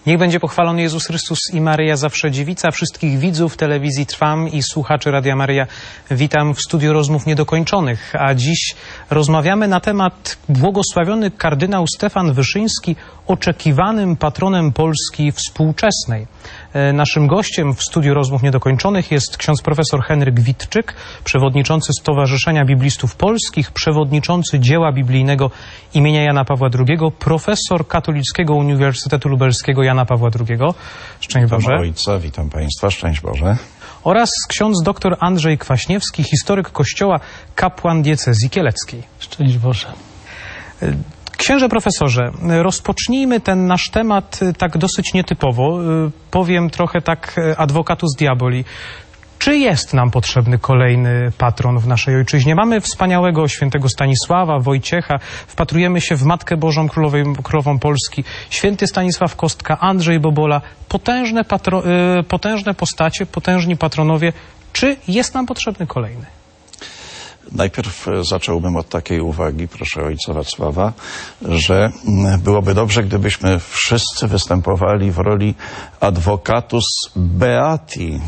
Niech będzie pochwalony Jezus Chrystus i Maryja zawsze dziewica. Wszystkich widzów telewizji Trwam i słuchaczy Radia Maryja witam w studiu rozmów niedokończonych. A dziś rozmawiamy na temat błogosławiony kardynał Stefan Wyszyński, oczekiwanym patronem Polski współczesnej. Naszym gościem w studiu rozmów niedokończonych jest ksiądz profesor Henryk Witczyk, przewodniczący Stowarzyszenia Biblistów Polskich, przewodniczący dzieła biblijnego imienia Jana Pawła II, profesor Katolickiego Uniwersytetu Lubelskiego Jana Pawła II. Szczęść Boże. Witam ojca, witam państwa, szczęść Boże. Oraz ksiądz dr Andrzej Kwaśniewski, historyk Kościoła, kapłan diecezji kieleckiej. Szczęść Boże. Księże profesorze, rozpocznijmy ten nasz temat tak dosyć nietypowo. Powiem trochę tak advocatus diaboli. Czy jest nam potrzebny kolejny patron w naszej ojczyźnie? Mamy wspaniałego świętego Stanisława, Wojciecha, wpatrujemy się w Matkę Bożą Królową Polski, święty Stanisław Kostka, Andrzej Bobola, potężne postacie, potężni patronowie. Czy jest nam potrzebny kolejny? Najpierw zacząłbym od takiej uwagi, proszę ojca Wacława, że byłoby dobrze, gdybyśmy wszyscy występowali w roli advocatus beati,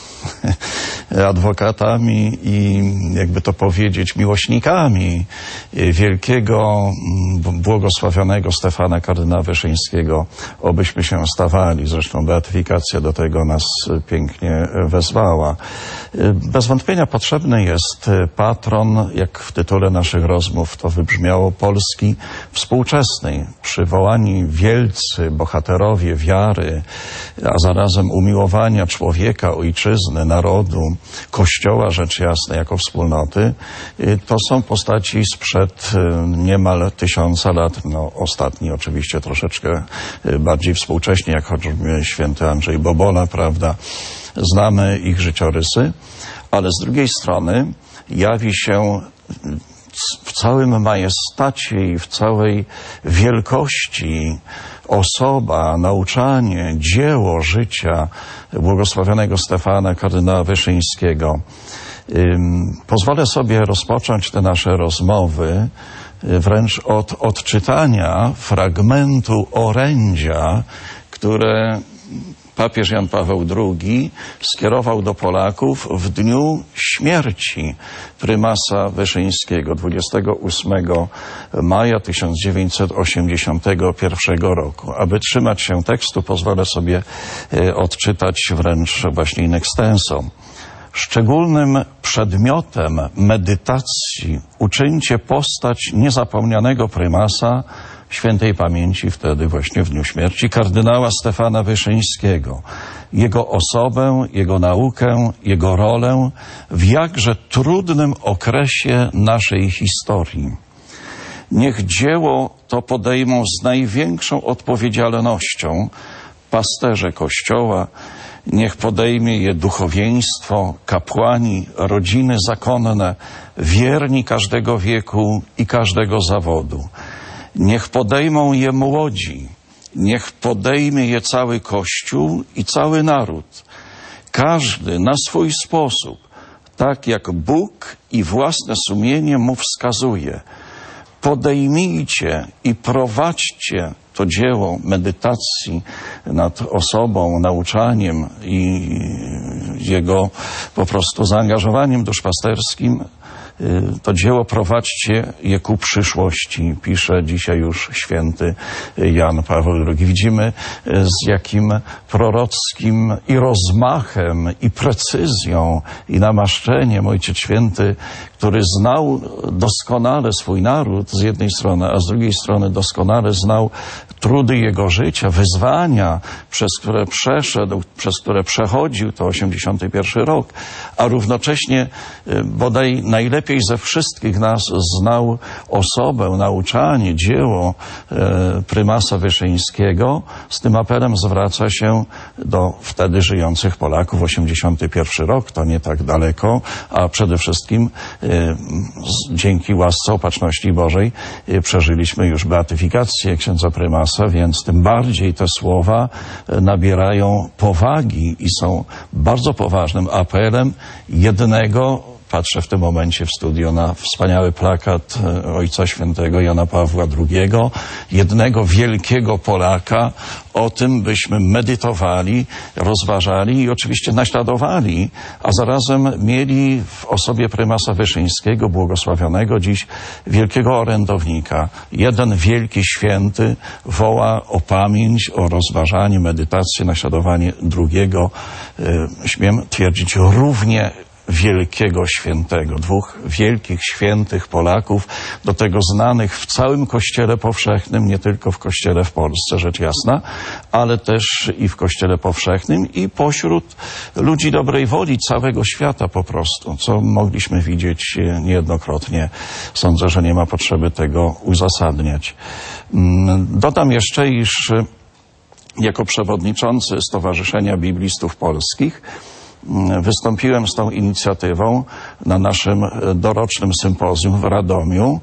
adwokatami i, jakby to powiedzieć, miłośnikami wielkiego, błogosławionego Stefana kardynała Wyszyńskiego, obyśmy się stawali. Zresztą beatyfikacja do tego nas pięknie wezwała. Bez wątpienia potrzebny jest patron, jak w tytule naszych rozmów to wybrzmiało, Polski współczesnej. Przywołani wielcy bohaterowie wiary, a zarazem umiłowania człowieka, ojczyzny, narodu, Kościoła, rzecz jasna, jako wspólnoty, to są postaci sprzed niemal 1000 lat. No, ostatni oczywiście troszeczkę bardziej współcześnie, jak choćby święty Andrzej Bobola, prawda? Znamy ich życiorysy, ale z drugiej strony jawi się w całym majestacie i w całej wielkości osoba, nauczanie, dzieło życia błogosławionego Stefana kardynała Wyszyńskiego. Pozwolę sobie rozpocząć te nasze rozmowy wręcz od odczytania fragmentu orędzia, które papież Jan Paweł II skierował do Polaków w dniu śmierci prymasa Wyszyńskiego 28 maja 1981 roku. Aby trzymać się tekstu, pozwolę sobie odczytać wręcz właśnie in extenso. Szczególnym przedmiotem medytacji uczyńcie postać niezapomnianego prymasa świętej pamięci wtedy właśnie w dniu śmierci kardynała Stefana Wyszyńskiego, jego osobę, jego naukę, jego rolę w jakże trudnym okresie naszej historii. Niech dzieło to podejmą z największą odpowiedzialnością pasterze Kościoła, niech podejmie je duchowieństwo, kapłani, rodziny zakonne, wierni każdego wieku i każdego zawodu. Niech podejmą je młodzi, niech podejmie je cały Kościół i cały naród. Każdy na swój sposób, tak jak Bóg i własne sumienie mu wskazuje. Podejmijcie i prowadźcie to dzieło medytacji nad osobą, nauczaniem i jego po prostu zaangażowaniem duszpasterskim. To dzieło prowadźcie je ku przyszłości, pisze dzisiaj już święty Jan Paweł II. Widzimy, z jakim prorockim i rozmachem, i precyzją, i namaszczeniem Ojciec Święty, który znał doskonale swój naród z jednej strony, a z drugiej strony doskonale znał trudy jego życia, wyzwania, przez które przeszedł, przez które przechodził, to 81 rok, a równocześnie bodaj najlepiej ze wszystkich nas znał osobę, nauczanie, dzieło prymasa Wyszyńskiego. Z tym apelem zwraca się do wtedy żyjących Polaków. 81 rok to nie tak daleko, a przede wszystkim dzięki łasce Opatrzności Bożej przeżyliśmy już beatyfikację księdza prymasa, więc tym bardziej te słowa nabierają powagi i są bardzo poważnym apelem jednego patrzę w tym momencie w studio na wspaniały plakat Ojca Świętego Jana Pawła II, jednego wielkiego Polaka. O tym byśmy medytowali, rozważali i oczywiście naśladowali, a zarazem mieli w osobie prymasa Wyszyńskiego, błogosławionego dziś wielkiego orędownika. Jeden wielki święty woła o pamięć, o rozważanie, medytację, naśladowanie drugiego, śmiem twierdzić, równie wielkiego świętego, dwóch wielkich świętych Polaków, do tego znanych w całym Kościele powszechnym, nie tylko w Kościele w Polsce, rzecz jasna, ale też i w Kościele powszechnym i pośród ludzi dobrej woli całego świata po prostu, co mogliśmy widzieć niejednokrotnie. Sądzę, że nie ma potrzeby tego uzasadniać. Dodam jeszcze, iż jako przewodniczący Stowarzyszenia Biblistów Polskich wystąpiłem z tą inicjatywą na naszym dorocznym sympozjum w Radomiu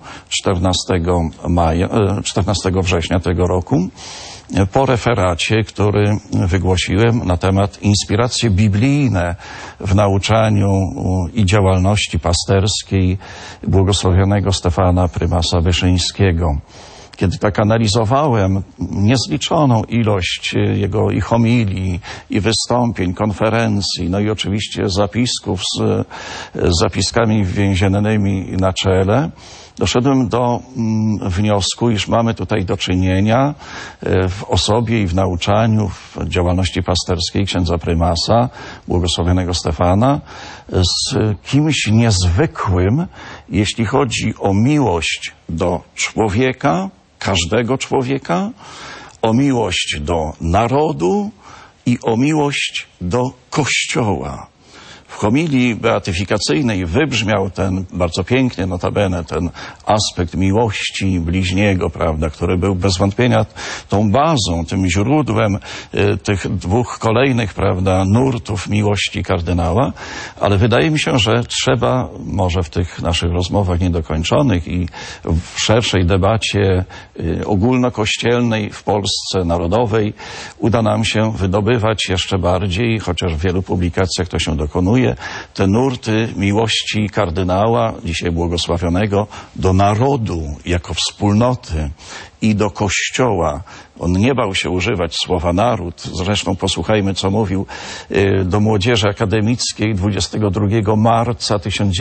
14 września tego roku po referacie, który wygłosiłem na temat inspiracje biblijne w nauczaniu i działalności pasterskiej błogosławionego Stefana Prymasa Wyszyńskiego. Kiedy tak analizowałem niezliczoną ilość jego i homilii, i wystąpień, konferencji, no i oczywiście zapisków z zapiskami więziennymi na czele, doszedłem do wniosku, iż mamy tutaj do czynienia w osobie i w nauczaniu, w działalności pasterskiej księdza prymasa, błogosławionego Stefana, z kimś niezwykłym, jeśli chodzi o miłość do człowieka, każdego człowieka, o miłość do narodu i o miłość do Kościoła. W homilii beatyfikacyjnej wybrzmiał ten, bardzo pięknie notabene, ten aspekt miłości bliźniego, prawda, który był bez wątpienia tą bazą, tym źródłem tych dwóch kolejnych, prawda, nurtów miłości kardynała, ale wydaje mi się, że trzeba może w tych naszych rozmowach niedokończonych i w szerszej debacie ogólnokościelnej w Polsce narodowej uda nam się wydobywać jeszcze bardziej, chociaż w wielu publikacjach to się dokonuje, te nurty miłości kardynała, dzisiaj błogosławionego, do narodu jako wspólnoty i do Kościoła. On nie bał się używać słowa naród. Zresztą posłuchajmy, co mówił do młodzieży akademickiej 22 marca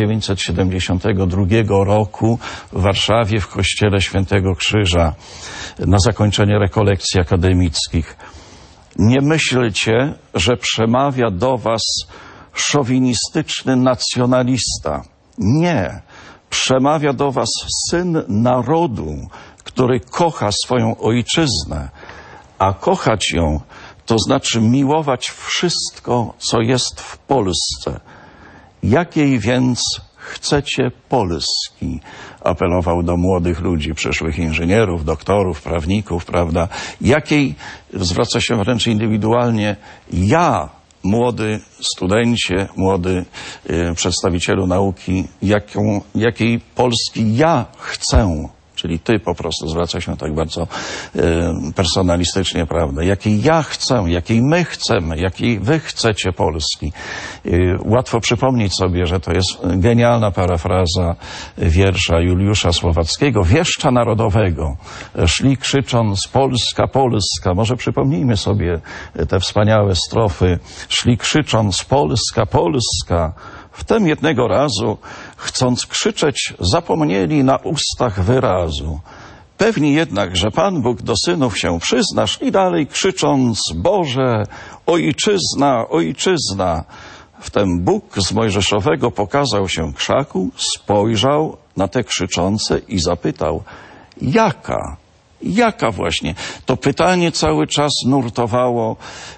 1972 roku w Warszawie w Kościele Świętego Krzyża na zakończenie rekolekcji akademickich. Nie myślcie, że przemawia do was szowinistyczny nacjonalista. Nie. Przemawia do was syn narodu, który kocha swoją ojczyznę, a kochać ją to znaczy miłować wszystko, co jest w Polsce. Jakiej więc chcecie Polski? Apelował do młodych ludzi, przyszłych inżynierów, doktorów, prawników, prawda? Jakiej, zwraca się wręcz indywidualnie, ja, młody studencie, młody przedstawicielu nauki, jakiej Polski ja chcę, czyli ty po prostu, zwraca się tak bardzo personalistycznie, prawda, jakiej ja chcę, jakiej my chcemy, jakiej wy chcecie Polski. Łatwo przypomnieć sobie, że to jest genialna parafraza wiersza Juliusza Słowackiego, wieszcza narodowego. Szli krzycząc Polska, Polska. Może przypomnijmy sobie te wspaniałe strofy. Szli krzycząc Polska, Polska. Wtem jednego razu, chcąc krzyczeć, zapomnieli na ustach wyrazu. Pewni jednak, że Pan Bóg do synów się przyzna, szli dalej krzycząc Boże, Ojczyzna, Ojczyzna. Wtem Bóg z mojżeszowego pokazał się krzaku, spojrzał na te krzyczące i zapytał, jaka? Jaka właśnie? To pytanie cały czas nurtowało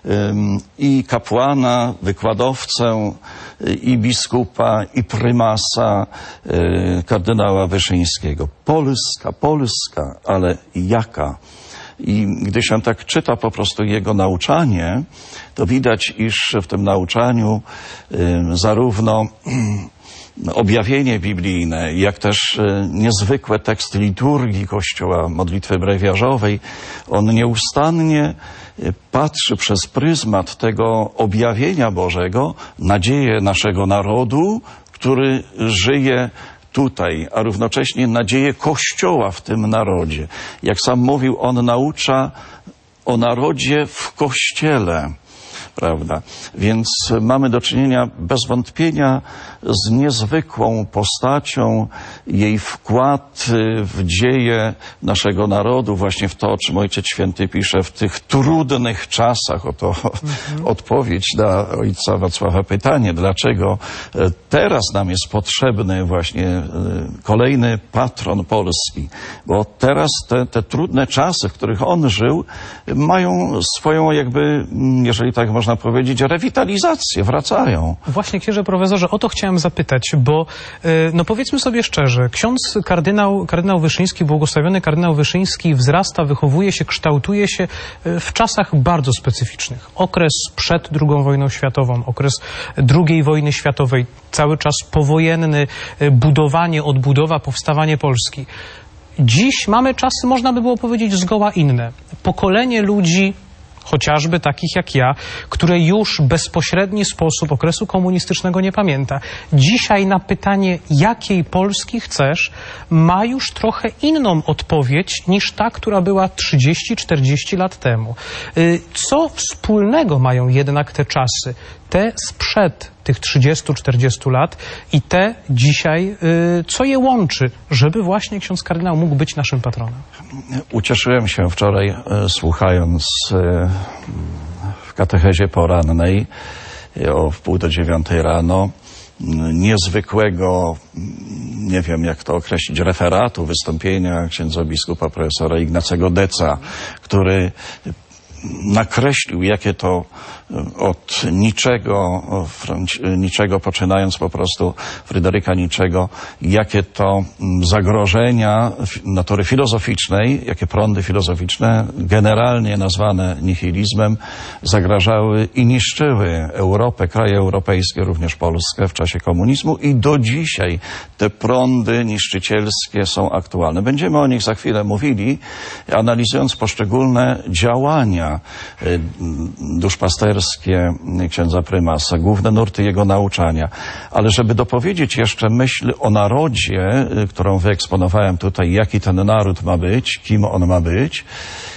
i kapłana, wykładowcę, i biskupa, i prymasa, kardynała Wyszyńskiego. Polska, Polska, ale jaka? I gdy się tak czyta po prostu jego nauczanie, to widać, iż w tym nauczaniu zarówno objawienie biblijne, jak też niezwykłe teksty liturgii Kościoła, modlitwy brewiarzowej, on nieustannie patrzy przez pryzmat tego objawienia Bożego, nadzieję naszego narodu, który żyje tutaj, a równocześnie nadzieję Kościoła w tym narodzie. Jak sam mówił, on naucza o narodzie w Kościele, prawda? Więc mamy do czynienia bez wątpienia z niezwykłą postacią. Jej wkład w dzieje naszego narodu, właśnie w to, o czym Ojciec Święty pisze, w tych trudnych czasach. Oto odpowiedź na ojca Wacława pytanie, dlaczego teraz nam jest potrzebny właśnie kolejny patron Polski. Bo teraz te trudne czasy, w których on żył, mają swoją jakby, jeżeli tak można powiedzieć, rewitalizację, wracają. Właśnie, księże profesorze, o to chciałem zapytać, bo no powiedzmy sobie szczerze, ksiądz kardynał Wyszyński, błogosławiony kardynał Wyszyński wzrasta, wychowuje się, kształtuje się w czasach bardzo specyficznych. Okres przed II wojną światową, okres II wojny światowej, cały czas powojenny, budowanie, odbudowa, powstawanie Polski. Dziś mamy czasy, można by było powiedzieć, zgoła inne. Pokolenie ludzi, chociażby takich jak ja, które już w bezpośredni sposób okresu komunistycznego nie pamięta. Dzisiaj na pytanie, jakiej Polski chcesz, ma już trochę inną odpowiedź niż ta, która była 30-40 lat temu. Co wspólnego mają jednak te czasy? Te sprzed tych 30-40 lat i te dzisiaj, co je łączy, żeby właśnie ksiądz kardynał mógł być naszym patronem? Ucieszyłem się wczoraj, słuchając w katechezie porannej o 8:30 rano niezwykłego, nie wiem jak to określić, referatu, wystąpienia księdza biskupa profesora Ignacego Deca, który nakreślił, jakie to od niczego poczynając po prostu Fryderyka Niczego, jakie to zagrożenia natury filozoficznej, jakie prądy filozoficzne, generalnie nazwane nihilizmem, zagrażały i niszczyły Europę, kraje europejskie, również Polskę w czasie komunizmu i do dzisiaj te prądy niszczycielskie są aktualne. Będziemy o nich za chwilę mówili, analizując poszczególne działania duszpasterskie księdza prymasa, główne nurty jego nauczania. Ale żeby dopowiedzieć jeszcze myśl o narodzie, którą wyeksponowałem tutaj, jaki ten naród ma być, kim on ma być,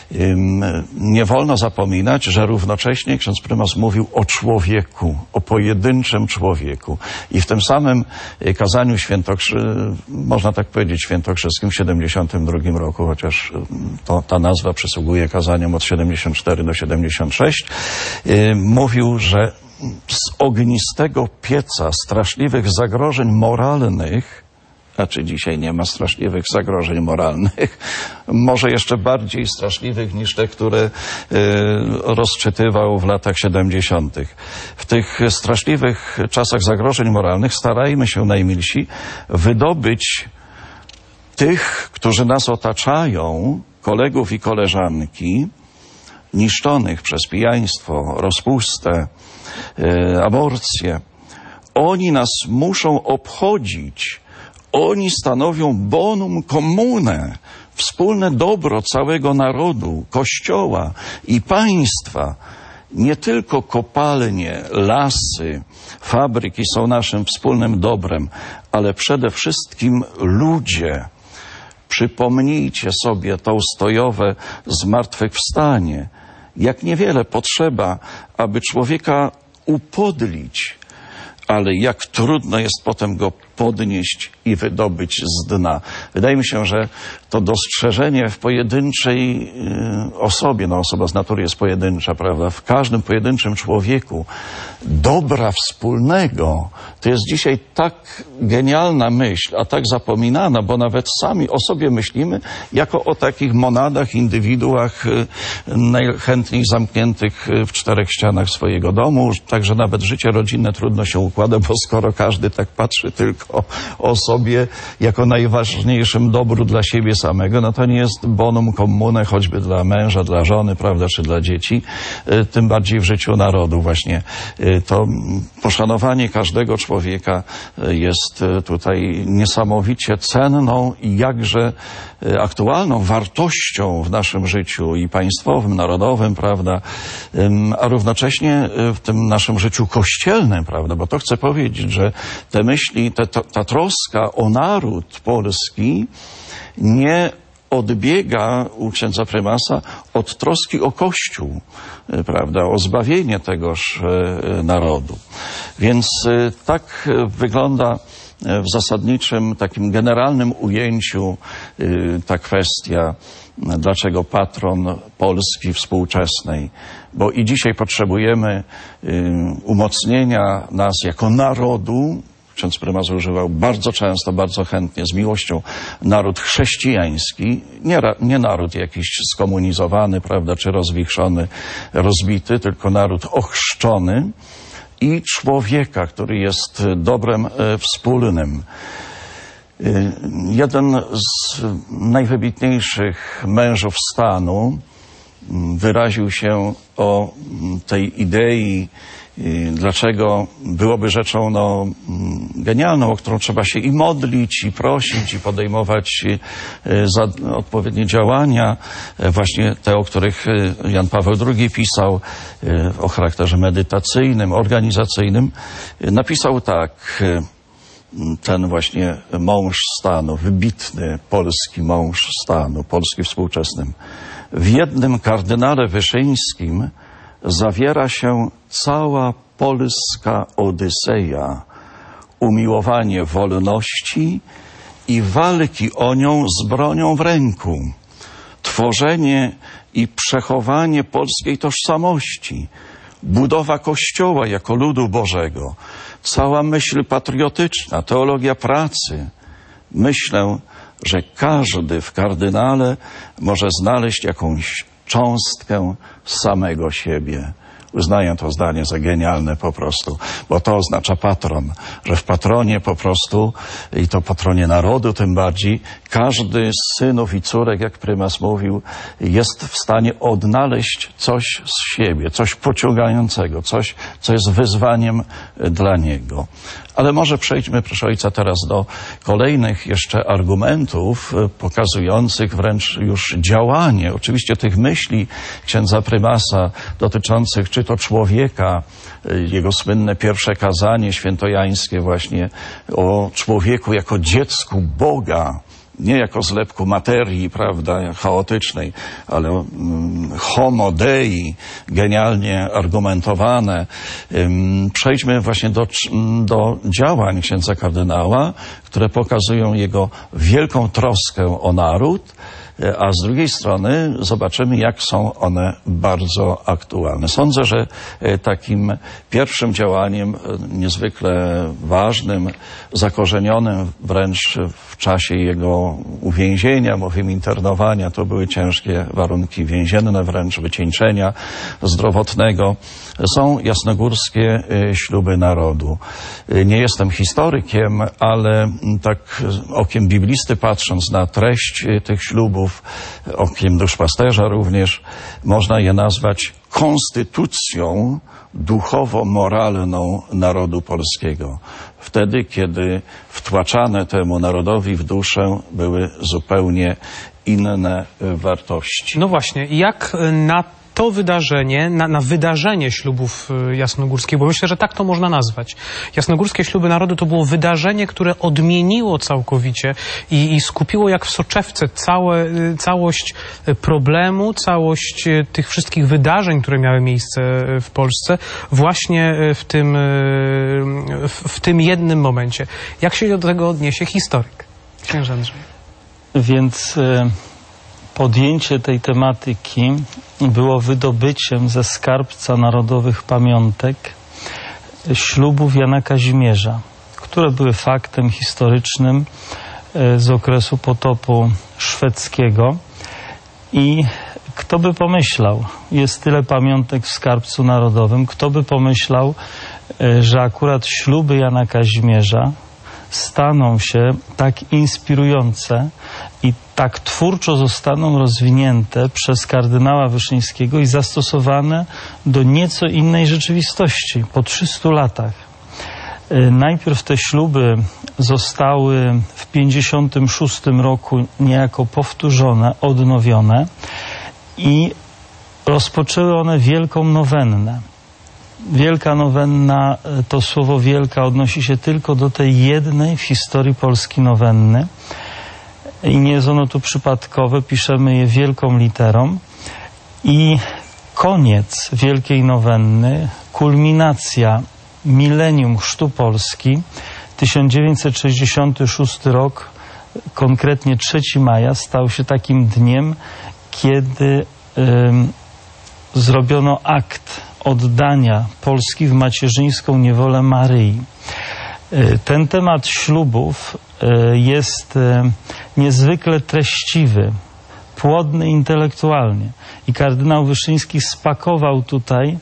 nie wolno zapominać, że równocześnie ksiądz prymas mówił o człowieku, o pojedynczym człowieku. I w tym samym kazaniu można tak powiedzieć świętokrzyskim w 72 roku, chociaż ta nazwa przysługuje kazaniom od 74 do 76, mówił, że z ognistego pieca straszliwych zagrożeń moralnych, znaczy dzisiaj nie ma straszliwych zagrożeń moralnych, może jeszcze bardziej straszliwych niż te, które rozczytywał w latach 70. W tych straszliwych czasach zagrożeń moralnych starajmy się, najmilsi, wydobyć tych, którzy nas otaczają, kolegów i koleżanki, niszczonych przez pijaństwo, rozpustę, aborcję. Oni nas muszą obchodzić. Oni stanowią bonum commune, wspólne dobro całego narodu, Kościoła i państwa. Nie tylko kopalnie, lasy, fabryki są naszym wspólnym dobrem, ale przede wszystkim ludzie. Przypomnijcie sobie Tołstojowe zmartwychwstanie. Jak niewiele potrzeba, aby człowieka upodlić, ale jak trudno jest potem go podnieść i wydobyć z dna. Wydaje mi się, że to dostrzeżenie w pojedynczej osobie, no osoba z natury jest pojedyncza, prawda, w każdym pojedynczym człowieku dobra wspólnego, to jest dzisiaj tak genialna myśl, a tak zapominana, bo nawet sami o sobie myślimy jako o takich monadach, indywiduach najchętniej zamkniętych w czterech ścianach swojego domu, także nawet życie rodzinne trudno się układa, bo skoro każdy tak patrzy tylko o sobie jako najważniejszym dobru dla siebie samego, no to nie jest bonum commune, choćby dla męża, dla żony, prawda, czy dla dzieci, tym bardziej w życiu narodu właśnie. To poszanowanie każdego człowieka jest tutaj niesamowicie cenną i jakże aktualną wartością w naszym życiu i państwowym, narodowym, prawda, a równocześnie w tym naszym życiu kościelnym, prawda, bo to chcę powiedzieć, że te myśli, ta troska o naród polski nie odbiega u księdza prymasa od troski o Kościół, prawda, o zbawienie tegoż narodu. Więc tak wygląda w zasadniczym, takim generalnym ujęciu ta kwestia, dlaczego patron Polski współczesnej. Bo i dzisiaj potrzebujemy umocnienia nas jako narodu. Ksiądz prymas używał bardzo często, bardzo chętnie, z miłością, naród chrześcijański, nie naród jakiś skomunizowany, prawda, czy rozwichrzony, rozbity, tylko naród ochrzczony i człowieka, który jest dobrem wspólnym. Jeden z najwybitniejszych mężów stanu wyraził się o tej idei, dlaczego byłoby rzeczą genialną, o którą trzeba się i modlić, i prosić, i podejmować za odpowiednie działania, właśnie te, o których Jan Paweł II pisał, o charakterze medytacyjnym, organizacyjnym. Napisał tak, ten właśnie mąż stanu, wybitny polski mąż stanu, Polski współczesnym. W jednym kardynale Wyszyńskim zawiera się cała polska Odyseja, umiłowanie wolności i walki o nią z bronią w ręku, tworzenie i przechowanie polskiej tożsamości, budowa Kościoła jako ludu Bożego, cała myśl patriotyczna, teologia pracy. Myślę, że każdy w kardynale może znaleźć jakąś cząstkę samego siebie. Uznaję to zdanie za genialne po prostu, bo to oznacza patron, że w patronie po prostu, i to patronie narodu tym bardziej, każdy z synów i córek, jak prymas mówił, jest w stanie odnaleźć coś z siebie, coś pociągającego, coś, co jest wyzwaniem dla niego. Ale może przejdźmy, proszę ojca, teraz do kolejnych jeszcze argumentów pokazujących wręcz już działanie, oczywiście tych myśli księdza prymasa dotyczących czy to człowieka, jego słynne pierwsze kazanie świętojańskie właśnie o człowieku jako dziecku Boga, nie jako zlepku materii, prawda, chaotycznej, ale homo dei, genialnie argumentowane. Przejdźmy właśnie do działań księdza kardynała, które pokazują jego wielką troskę o naród, a z drugiej strony zobaczymy, jak są one bardzo aktualne. Sądzę, że takim pierwszym działaniem niezwykle ważnym, zakorzenionym wręcz w czasie jego uwięzienia, bowiem internowania, to były ciężkie warunki więzienne, wręcz wycieńczenia zdrowotnego, są jasnogórskie śluby narodu. Nie jestem historykiem, ale tak okiem biblisty patrząc na treść tych ślubów, okiem duszpasterza również, można je nazwać konstytucją duchowo-moralną narodu polskiego. Wtedy, kiedy wtłaczane temu narodowi w duszę były zupełnie inne wartości. No właśnie, jak na to wydarzenie, na wydarzenie ślubów jasnogórskich, bo myślę, że tak to można nazwać. Jasnogórskie śluby narodu to było wydarzenie, które odmieniło całkowicie i skupiło jak w soczewce całość problemu, całość tych wszystkich wydarzeń, które miały miejsce w Polsce właśnie w tym jednym momencie. Jak się do tego odniesie historyk? Księże Andrzej. Więc podjęcie tej tematyki było wydobyciem ze skarbca narodowych pamiątek ślubów Jana Kazimierza, które były faktem historycznym z okresu potopu szwedzkiego. I kto by pomyślał, jest tyle pamiątek w skarbcu narodowym, kto by pomyślał, że akurat śluby Jana Kazimierza staną się tak inspirujące i tak twórczo zostaną rozwinięte przez kardynała Wyszyńskiego i zastosowane do nieco innej rzeczywistości po 300 latach. Najpierw te śluby zostały w 1956 roku niejako powtórzone, odnowione i rozpoczęły one wielką nowennę. Wielka nowenna, to słowo wielka odnosi się tylko do tej jednej w historii Polski nowenny i nie jest ono tu przypadkowe, piszemy je wielką literą i koniec wielkiej nowenny, kulminacja milenium chrztu Polski, 1966 rok, konkretnie 3 maja, stał się takim dniem, kiedy zrobiono akt oddania Polski w macierzyńską niewolę Maryi. Ten temat ślubów jest niezwykle treściwy, płodny intelektualnie i kardynał Wyszyński spakował tutaj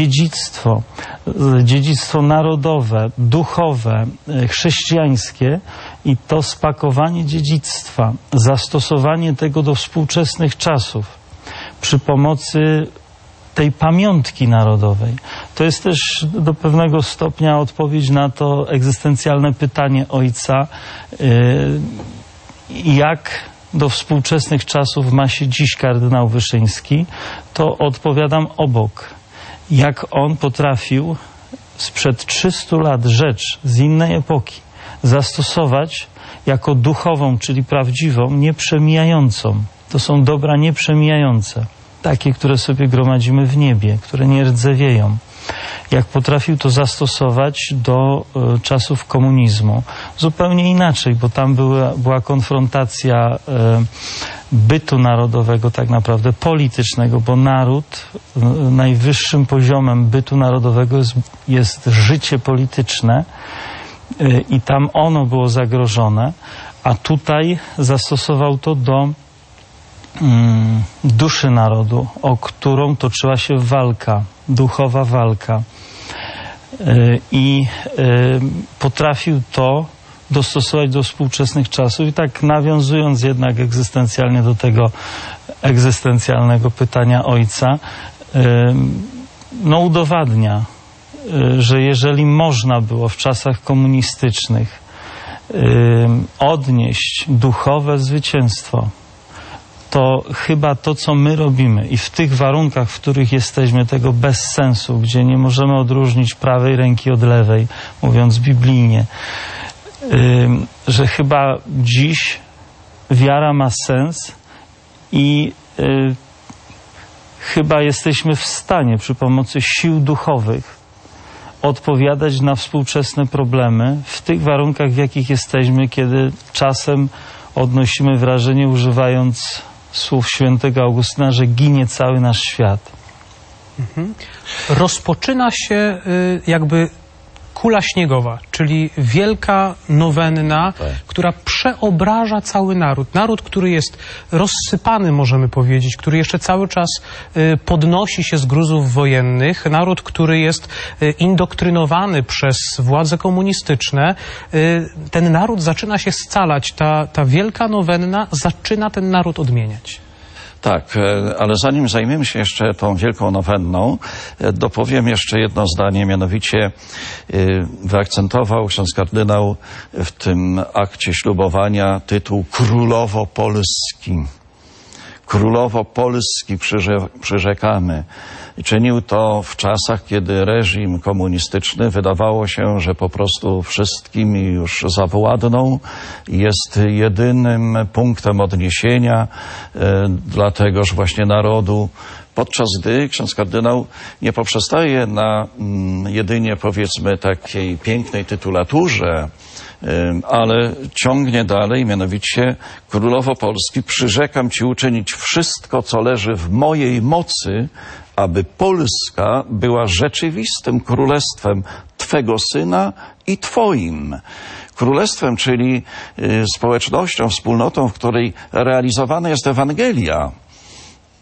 dziedzictwo narodowe, duchowe, chrześcijańskie i to spakowanie dziedzictwa, zastosowanie tego do współczesnych czasów przy pomocy tej pamiątki narodowej. To jest też do pewnego stopnia odpowiedź na to egzystencjalne pytanie ojca, jak do współczesnych czasów ma się dziś kardynał Wyszyński, to odpowiadam obok. Jak on potrafił sprzed 300 lat rzecz z innej epoki zastosować jako duchową, czyli prawdziwą, nieprzemijającą. To są dobra nieprzemijające. Takie, które sobie gromadzimy w niebie, które nie rdzewieją. Jak potrafił to zastosować do czasów komunizmu. Zupełnie inaczej, bo tam była konfrontacja bytu narodowego, tak naprawdę politycznego, bo naród, najwyższym poziomem bytu narodowego jest życie polityczne i tam ono było zagrożone, a tutaj zastosował to do duszy narodu, o którą toczyła się walka, duchowa walka. I potrafił to dostosować do współczesnych czasów i tak nawiązując jednak egzystencjalnie do tego egzystencjalnego pytania ojca, no udowadnia, że jeżeli można było w czasach komunistycznych odnieść duchowe zwycięstwo, to chyba to, co my robimy i w tych warunkach, w których jesteśmy, tego bez sensu, gdzie nie możemy odróżnić prawej ręki od lewej, mówiąc biblijnie, że chyba dziś wiara ma sens i chyba jesteśmy w stanie przy pomocy sił duchowych odpowiadać na współczesne problemy w tych warunkach, w jakich jesteśmy, kiedy czasem odnosimy wrażenie, używając słów świętego Augustyna, że ginie cały nasz świat. Rozpoczyna się jakby kula śniegowa, czyli wielka nowenna, która przeobraża cały naród. Naród, który jest rozsypany, możemy powiedzieć, który jeszcze cały czas podnosi się z gruzów wojennych. Naród, który jest indoktrynowany przez władze komunistyczne. Ten naród zaczyna się scalać. Ta wielka nowenna zaczyna ten naród odmieniać. Tak, ale zanim zajmiemy się jeszcze tą wielką nowenną, dopowiem jeszcze jedno zdanie, mianowicie wyakcentował ksiądz kardynał w tym akcie ślubowania tytuł Królowo Polski. Królowo Polski przyrzekamy. Czynił to w czasach, kiedy reżim komunistyczny wydawało się, że po prostu wszystkimi już zawładnął. Jest jedynym punktem odniesienia dla tegoż właśnie narodu, podczas gdy ksiądz kardynał nie poprzestaje na jedynie, powiedzmy, takiej pięknej tytulaturze, ale ciągnie dalej, mianowicie Królowo Polski, przyrzekam Ci uczynić wszystko, co leży w mojej mocy, aby Polska była rzeczywistym królestwem Twego Syna i Twoim. Królestwem, czyli społecznością, wspólnotą, w której realizowana jest Ewangelia.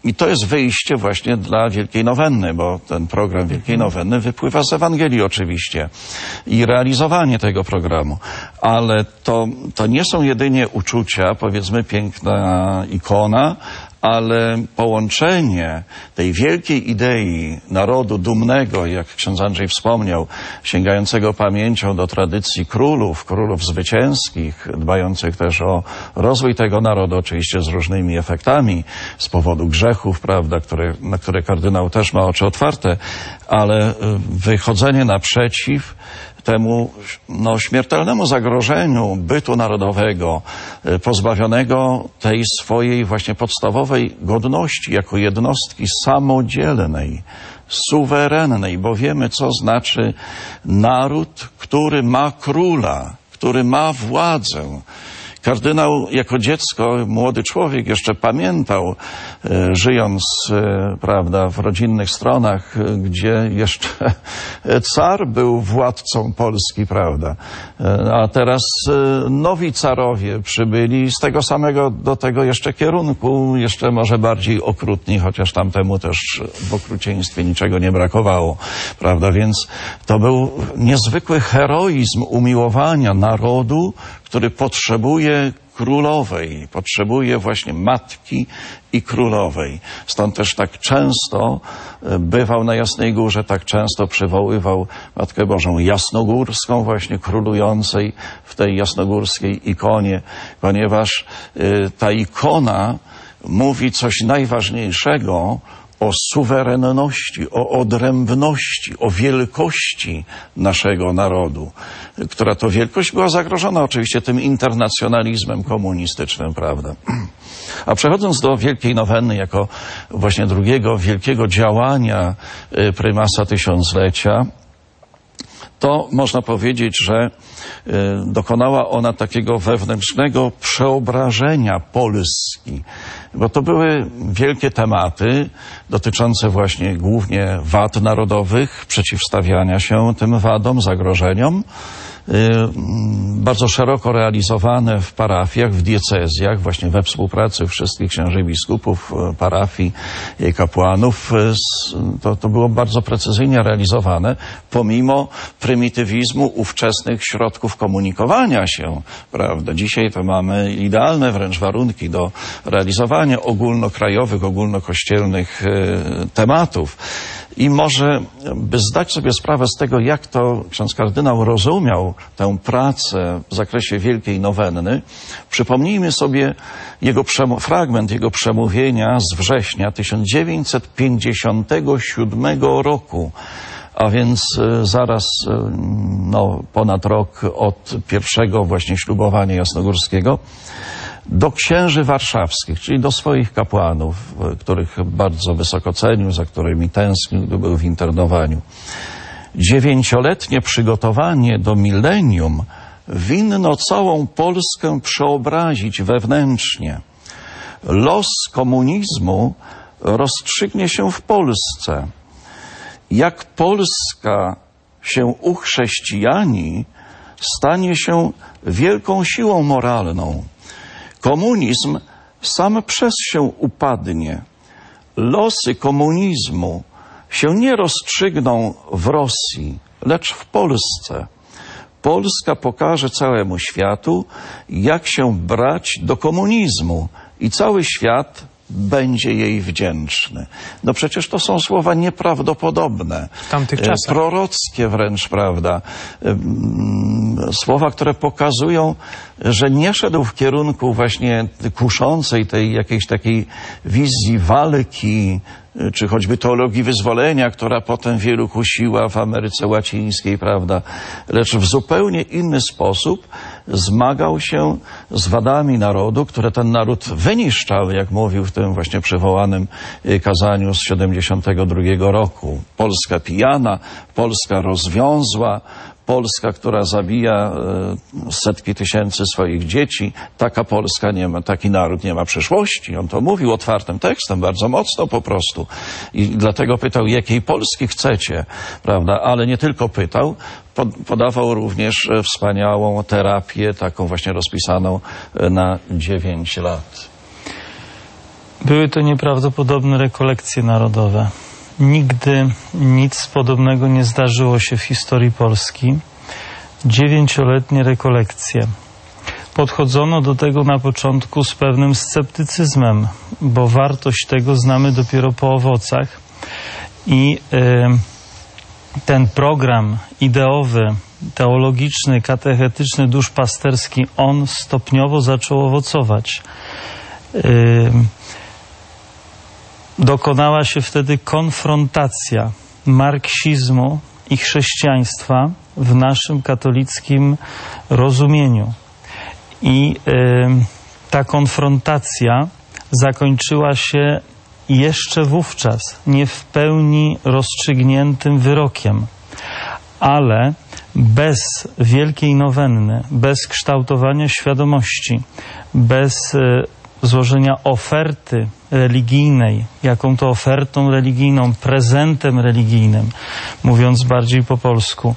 I to jest wyjście właśnie dla Wielkiej Nowenny, bo ten program Wielkiej Nowenny wypływa z Ewangelii oczywiście i realizowanie tego programu. Ale to nie są jedynie uczucia, powiedzmy piękna ikona, ale połączenie tej wielkiej idei narodu dumnego, jak ksiądz Andrzej wspomniał, sięgającego pamięcią do tradycji królów zwycięskich, dbających też o rozwój tego narodu, oczywiście z różnymi efektami, z powodu grzechów, prawda, na które kardynał też ma oczy otwarte, ale wychodzenie naprzeciw temu śmiertelnemu zagrożeniu bytu narodowego, pozbawionego tej swojej właśnie podstawowej godności jako jednostki samodzielnej, suwerennej, bo wiemy, co znaczy naród, który ma króla, który ma władzę. Kardynał jako dziecko, młody człowiek jeszcze pamiętał, żyjąc, prawda, w rodzinnych stronach, gdzie jeszcze car był władcą Polski, prawda. A teraz nowi carowie przybyli z tego samego do tego jeszcze kierunku, jeszcze może bardziej okrutni, chociaż tamtemu też w okrucieństwie niczego nie brakowało, prawda. Więc to był niezwykły heroizm umiłowania narodu, który potrzebuje królowej, potrzebuje właśnie matki i królowej. Stąd też tak często bywał na Jasnej Górze, tak często przywoływał Matkę Bożą Jasnogórską, właśnie królującej w tej jasnogórskiej ikonie, ponieważ ta ikona mówi coś najważniejszego o suwerenności, o odrębności, o wielkości naszego narodu, która to wielkość była zagrożona oczywiście tym internacjonalizmem komunistycznym, prawda? A przechodząc do Wielkiej Nowenny jako właśnie drugiego wielkiego działania prymasa tysiąclecia, to można powiedzieć, że dokonała ona takiego wewnętrznego przeobrażenia Polski, bo to były wielkie tematy dotyczące właśnie głównie wad narodowych, przeciwstawiania się tym wadom, zagrożeniom, bardzo szeroko realizowane w parafiach, w diecezjach, właśnie we współpracy wszystkich księży biskupów, parafii i kapłanów. To było bardzo precyzyjnie realizowane, pomimo prymitywizmu ówczesnych środków komunikowania się, prawda. Dzisiaj to mamy idealne wręcz warunki do realizowania ogólnokrajowych, ogólnokościelnych tematów. I może, by zdać sobie sprawę z tego, jak to ksiądz kardynał rozumiał tę pracę w zakresie Wielkiej Nowenny, przypomnijmy sobie fragment jego przemówienia z września 1957 roku, a więc zaraz ponad rok od pierwszego właśnie ślubowania jasnogórskiego, do księży warszawskich, czyli do swoich kapłanów, których bardzo wysoko cenił, za którymi tęsknił, gdy był w internowaniu. 9-letnie przygotowanie do milenium winno całą Polskę przeobrazić wewnętrznie. Los komunizmu rozstrzygnie się w Polsce. Jak Polska się uchrześcijani, stanie się wielką siłą moralną. Komunizm sam przez się upadnie. Losy komunizmu się nie rozstrzygną w Rosji, lecz w Polsce. Polska pokaże całemu światu, jak się brać do komunizmu i cały świat będzie jej wdzięczny. No przecież to są słowa nieprawdopodobne. W tamtych czasach. Prorockie wręcz, prawda. Słowa, które pokazują, że nie szedł w kierunku właśnie kuszącej tej jakiejś takiej wizji walki, czy choćby teologii wyzwolenia, która potem wielu kusiła w Ameryce Łacińskiej, prawda, lecz w zupełnie inny sposób zmagał się z wadami narodu, które ten naród wyniszczały, jak mówił w tym właśnie przywołanym kazaniu z 72 roku. Polska pijana, Polska rozwiązła, Polska, która zabija setki tysięcy swoich dzieci, taka Polska nie ma, taki naród nie ma przyszłości. On to mówił otwartym tekstem, bardzo mocno po prostu. I dlatego pytał, jakiej Polski chcecie, prawda? Ale nie tylko pytał, podawał również wspaniałą terapię, taką właśnie rozpisaną na 9 lat. Były to nieprawdopodobne rekolekcje narodowe. Nigdy nic podobnego nie zdarzyło się w historii Polski. 9-letnie rekolekcje. Podchodzono do tego na początku z pewnym sceptycyzmem, bo wartość tego znamy dopiero po owocach. I ten program ideowy, teologiczny, katechetyczny, duszpasterski, on stopniowo zaczął owocować. Dokonała się wtedy konfrontacja marksizmu i chrześcijaństwa w naszym katolickim rozumieniu. I ta konfrontacja zakończyła się jeszcze wówczas nie w pełni rozstrzygniętym wyrokiem, ale bez wielkiej nowenny, bez kształtowania świadomości, bez złożenia oferty religijnej, jaką to ofertą religijną, prezentem religijnym, mówiąc bardziej po polsku,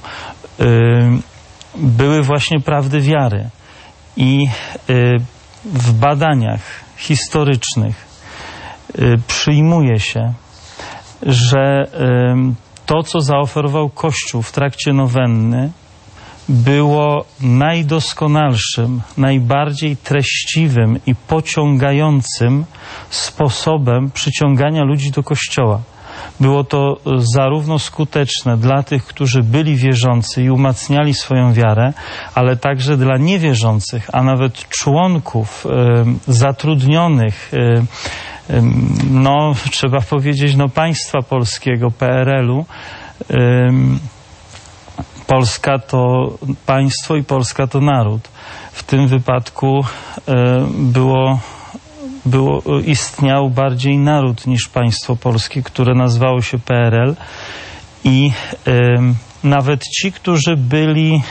były właśnie prawdy wiary. I w badaniach historycznych przyjmuje się, że to, co zaoferował Kościół w trakcie nowenny, było najdoskonalszym, najbardziej treściwym i pociągającym sposobem przyciągania ludzi do Kościoła. Było to zarówno skuteczne dla tych, którzy byli wierzący i umacniali swoją wiarę, ale także dla niewierzących, a nawet członków zatrudnionych, trzeba powiedzieć, państwa polskiego, PRL-u. Polska to państwo i Polska to naród. W tym wypadku istniał bardziej naród niż państwo polskie, które nazywało się PRL i nawet ci, którzy byli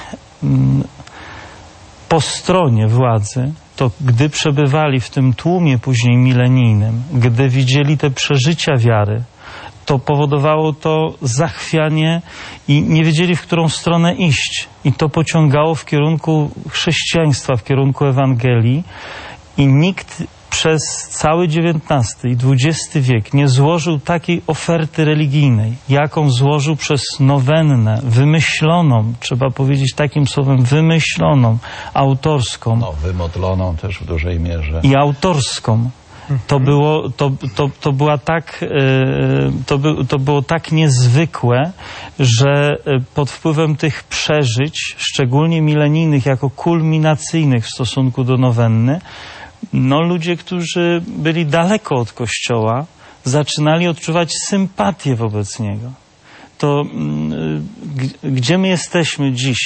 po stronie władzy, to gdy przebywali w tym tłumie później milenijnym, gdy widzieli te przeżycia wiary, to powodowało to zachwianie i nie wiedzieli, w którą stronę iść. I to pociągało w kierunku chrześcijaństwa, w kierunku Ewangelii i nikt przez cały XIX i XX wiek nie złożył takiej oferty religijnej, jaką złożył przez nowennę, wymyśloną, trzeba powiedzieć takim słowem, wymyśloną, autorską. Wymodloną też w dużej mierze. I autorską. To było tak niezwykłe, że pod wpływem tych przeżyć, szczególnie milenijnych, jako kulminacyjnych w stosunku do nowenny, ludzie, którzy byli daleko od Kościoła, zaczynali odczuwać sympatię wobec niego. To gdzie my jesteśmy dziś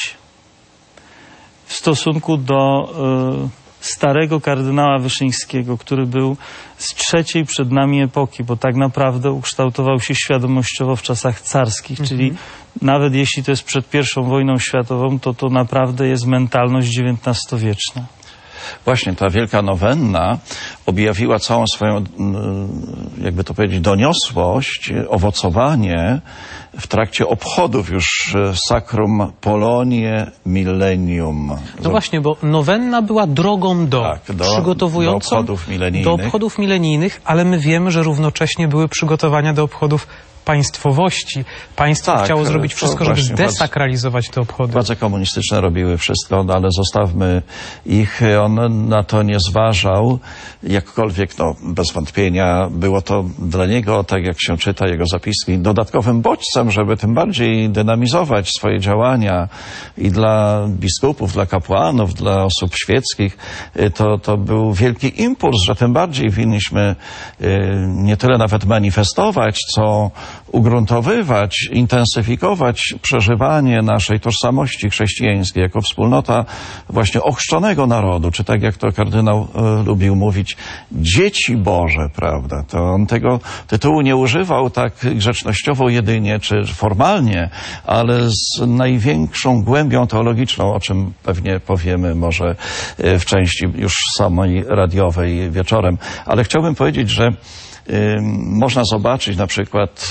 w stosunku do starego kardynała Wyszyńskiego, który był z trzeciej przed nami epoki, bo tak naprawdę ukształtował się świadomościowo w czasach carskich, czyli nawet jeśli to jest przed I wojną światową, to naprawdę jest mentalność XIX-wieczna. Właśnie ta wielka nowenna objawiła całą swoją, jakby to powiedzieć, doniosłość, owocowanie w trakcie obchodów już Sacrum Polonie Millennium. No właśnie, bo nowenna była drogą przygotowującą do obchodów milenijnych, ale my wiemy, że równocześnie były przygotowania do obchodów państwowości. Państwo chciało zrobić wszystko, żeby zdesakralizować te obchody. Władze komunistyczne robiły wszystko, ale zostawmy ich. On na to nie zważał. Jakkolwiek, bez wątpienia było to dla niego, tak jak się czyta jego zapiski, dodatkowym bodźcem, żeby tym bardziej dynamizować swoje działania i dla biskupów, dla kapłanów, dla osób świeckich. To był wielki impuls, że tym bardziej winniśmy nie tyle nawet manifestować, co ugruntowywać, intensyfikować przeżywanie naszej tożsamości chrześcijańskiej jako wspólnota właśnie ochrzczonego narodu, czy tak jak to kardynał lubił mówić, dzieci Boże, prawda? To on tego tytułu nie używał tak grzecznościowo jedynie, czy formalnie, ale z największą głębią teologiczną, o czym pewnie powiemy może w części już samej radiowej wieczorem. Ale chciałbym powiedzieć, że można zobaczyć na przykład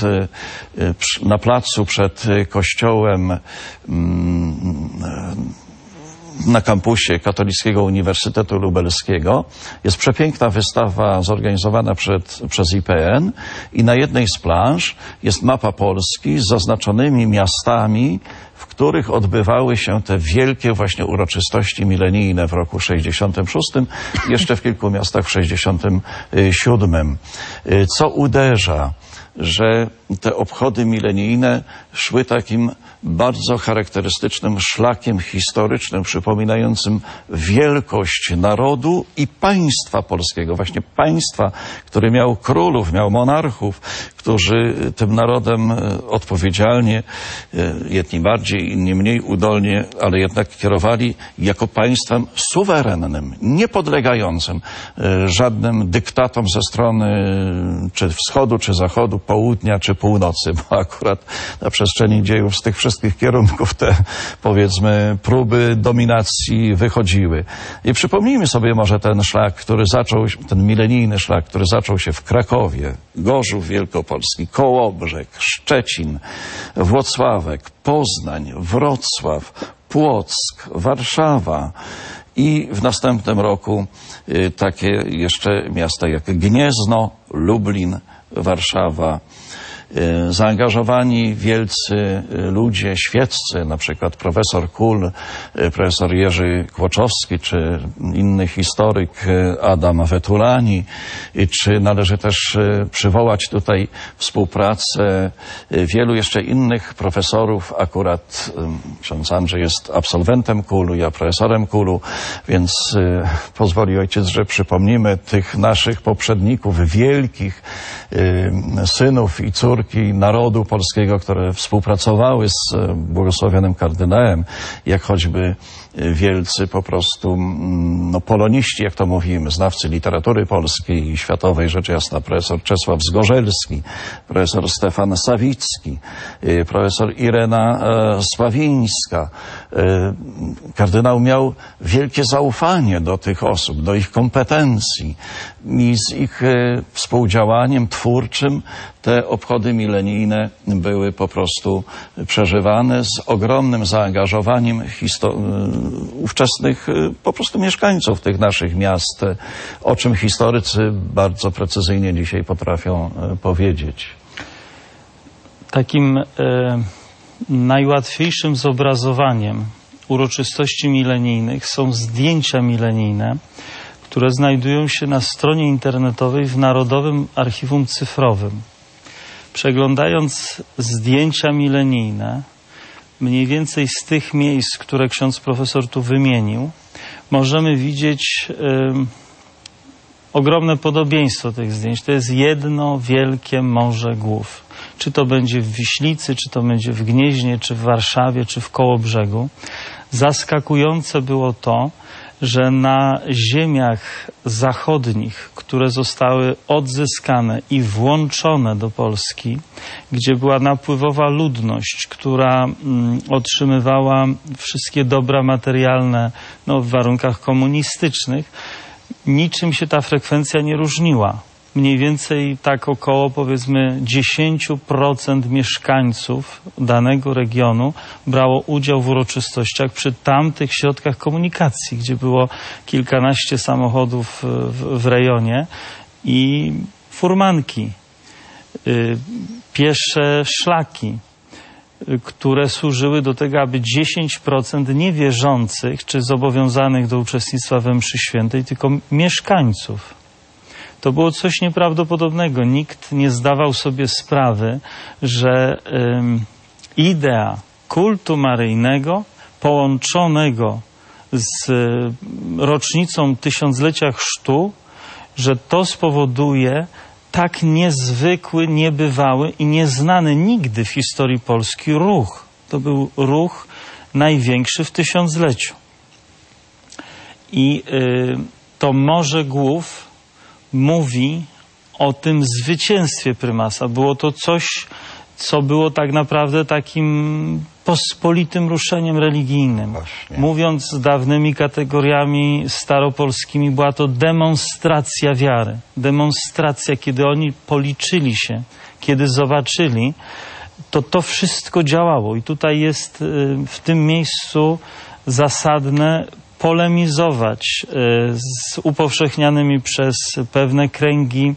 na placu przed kościołem na kampusie Katolickiego Uniwersytetu Lubelskiego. Jest przepiękna wystawa zorganizowana przez IPN i na jednej z planż jest mapa Polski z zaznaczonymi miastami, w których odbywały się te wielkie właśnie uroczystości milenijne w roku 66, jeszcze w kilku miastach w 67. Co uderza, że te obchody milenijne szły takim bardzo charakterystycznym szlakiem historycznym, przypominającym wielkość narodu i państwa polskiego. Właśnie państwa, które miał królów, miał monarchów, którzy tym narodem odpowiedzialnie, jedni bardziej, inni mniej udolnie, ale jednak kierowali jako państwem suwerennym, niepodlegającym żadnym dyktatom ze strony czy wschodu, czy zachodu, południa, czy północy, bo akurat na przestrzeni dziejów z tych wszystkich kierunków te, powiedzmy, próby dominacji wychodziły. I przypomnijmy sobie może ten szlak, który zaczął, ten milenijny szlak, który zaczął się w Krakowie, Gorzów Wielkopolski, Kołobrzeg, Szczecin, Włocławek, Poznań, Wrocław, Płock, Warszawa i w następnym roku takie jeszcze miasta jak Gniezno, Lublin, Warszawa. Zaangażowani wielcy ludzie, świeccy, na przykład profesor Kull, profesor Jerzy Kłoczowski, czy inny historyk Adam Wetulani, czy należy też przywołać tutaj współpracę wielu jeszcze innych profesorów. Akurat ksiądz Andrzej jest absolwentem Kullu, ja profesorem Kullu, więc pozwoli ojciec, że przypomnimy tych naszych poprzedników, wielkich synów i córki narodu polskiego, które współpracowały z błogosławionym kardynałem, jak choćby wielcy po prostu poloniści, jak to mówimy, znawcy literatury polskiej i światowej, rzecz jasna, profesor Czesław Zgorzelski, profesor Stefan Sawicki, profesor Irena Sławińska. Kardynał miał wielkie zaufanie do tych osób, do ich kompetencji i z ich współdziałaniem twórczym te obchody milenijne były po prostu przeżywane z ogromnym zaangażowaniem ówczesnych po prostu mieszkańców tych naszych miast, o czym historycy bardzo precyzyjnie dzisiaj potrafią powiedzieć. Takim najłatwiejszym zobrazowaniem uroczystości milenijnych są zdjęcia milenijne, które znajdują się na stronie internetowej w Narodowym Archiwum Cyfrowym. Przeglądając zdjęcia milenijne, mniej więcej z tych miejsc, które ksiądz profesor tu wymienił, możemy widzieć ogromne podobieństwo tych zdjęć. To jest jedno wielkie morze głów. Czy to będzie w Wiślicy, czy to będzie w Gnieźnie, czy w Warszawie, czy w Kołobrzegu. Zaskakujące było to, że na ziemiach zachodnich, które zostały odzyskane i włączone do Polski, gdzie była napływowa ludność, która otrzymywała wszystkie dobra materialne w warunkach komunistycznych, niczym się ta frekwencja nie różniła. Mniej więcej tak około, powiedzmy, 10% mieszkańców danego regionu brało udział w uroczystościach przy tamtych środkach komunikacji, gdzie było kilkanaście samochodów w rejonie i furmanki, piesze szlaki, które służyły do tego, aby 10% niewierzących czy zobowiązanych do uczestnictwa we mszy świętej, tylko mieszkańców. To było coś nieprawdopodobnego. Nikt nie zdawał sobie sprawy, że idea kultu maryjnego połączonego z rocznicą tysiąclecia chrztu, że to spowoduje tak niezwykły, niebywały i nieznany nigdy w historii Polski ruch. To był ruch największy w tysiącleciu. I to Morze Głów mówi o tym zwycięstwie prymasa. Było to coś, co było tak naprawdę takim pospolitym ruszeniem religijnym. Właśnie. Mówiąc dawnymi kategoriami staropolskimi, była to demonstracja wiary. Demonstracja, kiedy oni policzyli się, kiedy zobaczyli, to wszystko działało. I tutaj jest w tym miejscu zasadne polemizować z upowszechnianymi przez pewne kręgi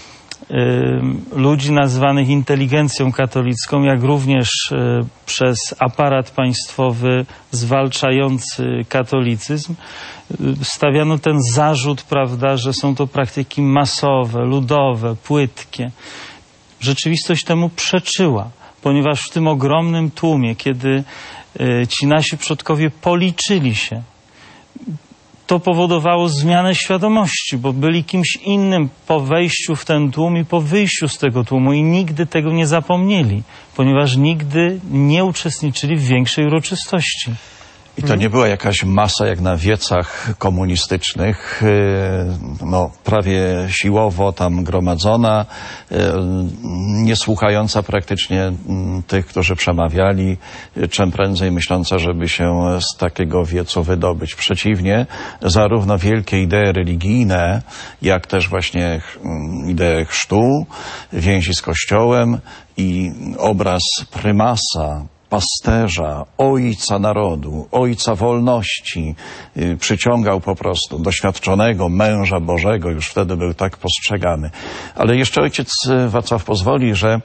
ludzi nazwanych inteligencją katolicką, jak również przez aparat państwowy zwalczający katolicyzm. Stawiano ten zarzut, prawda, że są to praktyki masowe, ludowe, płytkie. Rzeczywistość temu przeczyła, ponieważ w tym ogromnym tłumie, kiedy ci nasi przodkowie policzyli się, to powodowało zmianę świadomości, bo byli kimś innym po wejściu w ten tłum i po wyjściu z tego tłumu i nigdy tego nie zapomnieli, ponieważ nigdy nie uczestniczyli w większej uroczystości. I to nie była jakaś masa jak na wiecach komunistycznych, no prawie siłowo tam gromadzona, nie słuchająca praktycznie tych, którzy przemawiali, czym prędzej myśląca, żeby się z takiego wiecu wydobyć. Przeciwnie, zarówno wielkie idee religijne, jak też właśnie idee chrztu, więzi z Kościołem i obraz prymasa, pasterza, ojca narodu, ojca wolności, przyciągał po prostu doświadczonego męża Bożego, już wtedy był tak postrzegany. Ale jeszcze ojciec Wacław pozwoli, że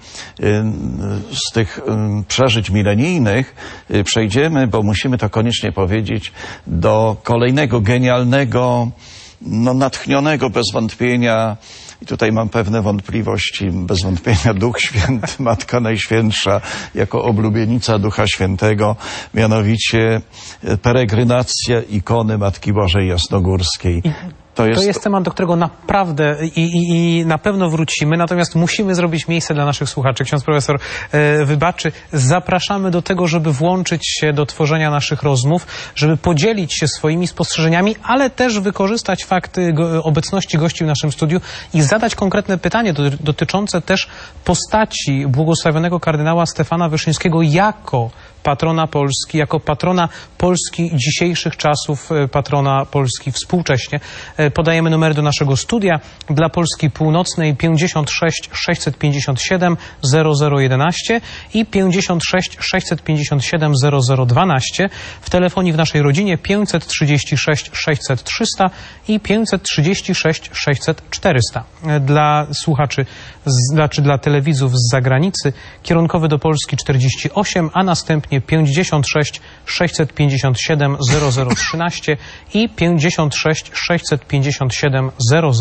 z tych przeżyć milenijnych przejdziemy, bo musimy to koniecznie powiedzieć, do kolejnego genialnego, natchnionego bez wątpienia, i tutaj mam pewne wątpliwości, bez wątpienia Duch Święty, Matka Najświętsza, jako oblubienica Ducha Świętego, mianowicie peregrynacja ikony Matki Bożej Jasnogórskiej. To jest temat, do którego naprawdę i na pewno wrócimy, natomiast musimy zrobić miejsce dla naszych słuchaczy. Ksiądz profesor wybaczy. Zapraszamy do tego, żeby włączyć się do tworzenia naszych rozmów, żeby podzielić się swoimi spostrzeżeniami, ale też wykorzystać fakty obecności gości w naszym studiu i zadać konkretne pytanie dotyczące też postaci błogosławionego kardynała Stefana Wyszyńskiego jako patrona Polski, jako patrona Polski dzisiejszych czasów, patrona Polski współcześnie. Podajemy numery do naszego studia. Dla Polski Północnej 56 657 0011 i 56 657 0012. W telefonii w naszej rodzinie 536 600 300 i 536 600 400. Dla słuchaczy, dla telewidzów z zagranicy kierunkowy do Polski 48, a następnie 56 657 0013 i 56 657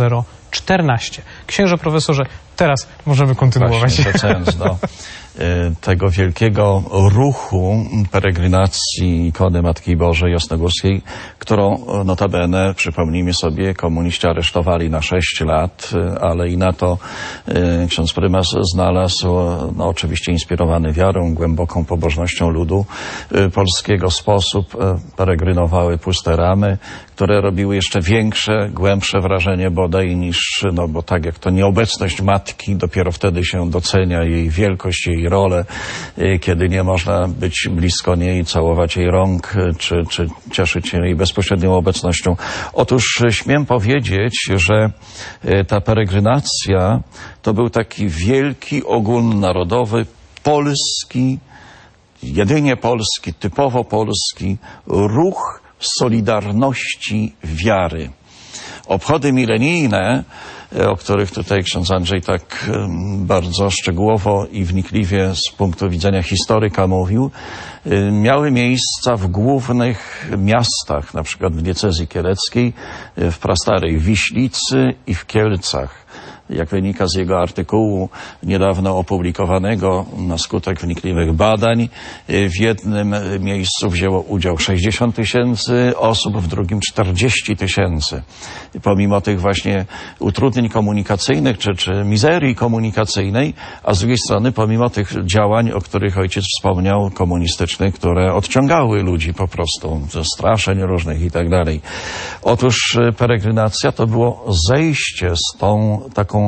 0014. Księże profesorze, teraz możemy kontynuować. Właśnie, wracając do tego wielkiego ruchu peregrynacji ikony Matki Bożej Jasnogórskiej, którą notabene, przypomnijmy sobie, komuniści aresztowali na 6 lat, ale i na to ksiądz prymas znalazł, oczywiście inspirowany wiarą, głęboką pobożnością ludu polskiego, sposób. Peregrynowały puste ramy, które robiły jeszcze większe, głębsze wrażenie bodaj niż, bo tak jak to nieobecność matki, dopiero wtedy się docenia jej wielkość, jej rolę, kiedy nie można być blisko niej, całować jej rąk, czy cieszyć się jej bezpośrednią obecnością. Otóż śmiem powiedzieć, że ta peregrynacja to był taki wielki, ogólnonarodowy, polski, jedynie polski, typowo polski ruch solidarności wiary. Obchody milenijne, o których tutaj ksiądz Andrzej tak bardzo szczegółowo i wnikliwie z punktu widzenia historyka mówił, miały miejsca w głównych miastach, na przykład w diecezji kieleckiej, w prastarej Wiślicy i w Kielcach. Jak wynika z jego artykułu niedawno opublikowanego na skutek wnikliwych badań, w jednym miejscu wzięło udział 60 000 osób, w drugim 40 000. Pomimo tych właśnie utrudnień komunikacyjnych czy mizerii komunikacyjnej, a z drugiej strony pomimo tych działań, o których ojciec wspomniał, komunistycznych, które odciągały ludzi po prostu ze straszeń różnych i tak dalej. Otóż peregrynacja to było zejście z tą taką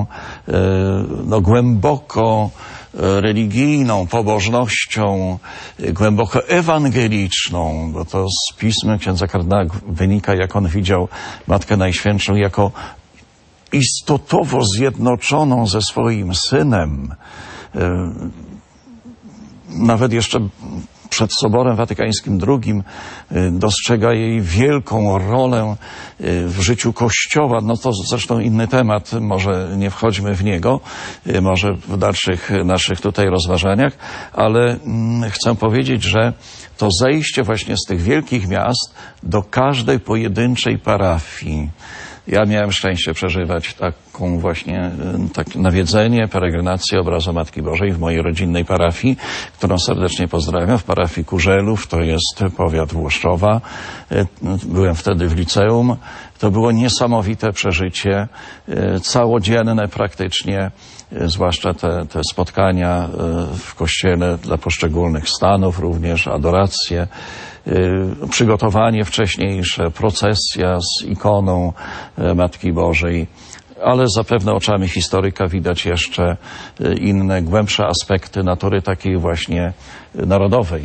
głęboko religijną pobożnością, głęboko ewangeliczną, bo to z pism księdza kardynała wynika, jak on widział Matkę Najświętszą jako istotowo zjednoczoną ze swoim synem. Nawet jeszcze przed Soborem Watykańskim II dostrzega jej wielką rolę w życiu Kościoła. No to zresztą inny temat, może nie wchodźmy w niego, może w dalszych naszych tutaj rozważaniach, ale chcę powiedzieć, że to zejście właśnie z tych wielkich miast do każdej pojedynczej parafii. Ja miałem szczęście przeżywać taką właśnie nawiedzenie, peregrinację obrazu Matki Bożej w mojej rodzinnej parafii, którą serdecznie pozdrawiam, w parafii Kurzelów, to jest powiat Włoszczowa. Byłem wtedy w liceum. To było niesamowite przeżycie, całodzienne praktycznie, zwłaszcza te spotkania w kościele dla poszczególnych stanów, również adoracje, przygotowanie wcześniejsze, procesja z ikoną Matki Bożej, ale zapewne oczami historyka widać jeszcze inne, głębsze aspekty natury takiej właśnie narodowej.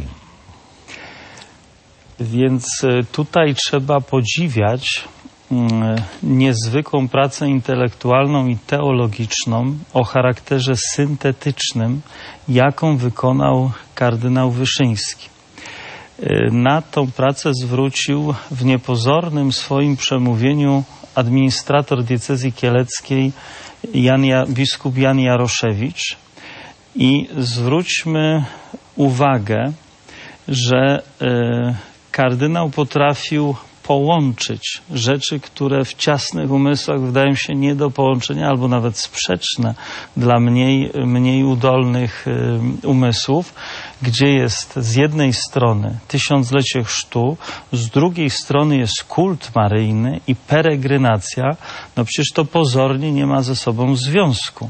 Więc tutaj trzeba podziwiać niezwykłą pracę intelektualną i teologiczną o charakterze syntetycznym, jaką wykonał kardynał Wyszyński. Na tą pracę zwrócił w niepozornym swoim przemówieniu administrator diecezji kieleckiej biskup Jan Jaroszewicz. I zwróćmy uwagę, że kardynał potrafił połączyć rzeczy, które w ciasnych umysłach wydają się nie do połączenia albo nawet sprzeczne dla mniej udolnych umysłów, gdzie jest z jednej strony tysiąclecie chrztu, z drugiej strony jest kult maryjny i peregrynacja. No przecież to pozornie nie ma ze sobą związku.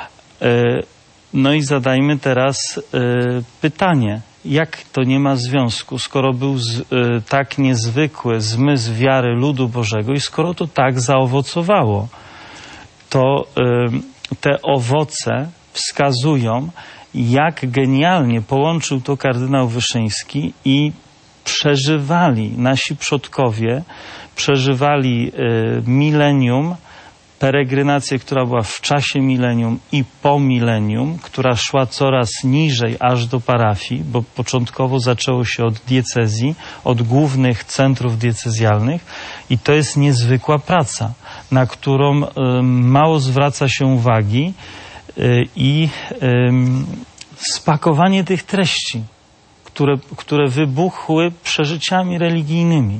No i zadajmy teraz pytanie. Jak to nie ma związku, skoro był tak niezwykły zmysł wiary ludu Bożego i skoro to tak zaowocowało? To te owoce wskazują, jak genialnie połączył to kardynał Wyszyński i przeżywali nasi przodkowie, przeżywali milenium, peregrynację, która była w czasie milenium i po milenium, która szła coraz niżej aż do parafii, bo początkowo zaczęło się od diecezji, od głównych centrów diecezjalnych i to jest niezwykła praca, na którą mało zwraca się uwagi i spakowanie tych treści, które wybuchły przeżyciami religijnymi.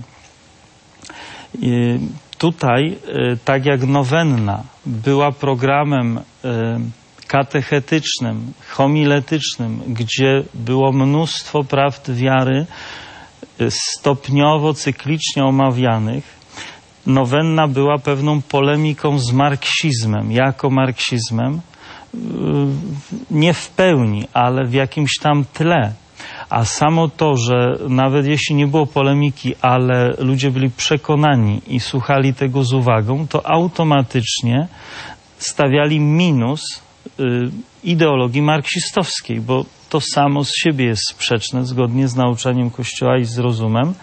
Tutaj, tak jak nowenna była programem katechetycznym, homiletycznym, gdzie było mnóstwo prawd wiary stopniowo, cyklicznie omawianych, nowenna była pewną polemiką z marksizmem, jako marksizmem, nie w pełni, ale w jakimś tam tle. A samo to, że nawet jeśli nie było polemiki, ale ludzie byli przekonani i słuchali tego z uwagą, to automatycznie stawiali minus ideologii marksistowskiej, bo to samo z siebie jest sprzeczne, zgodnie z nauczaniem Kościoła i z rozumem.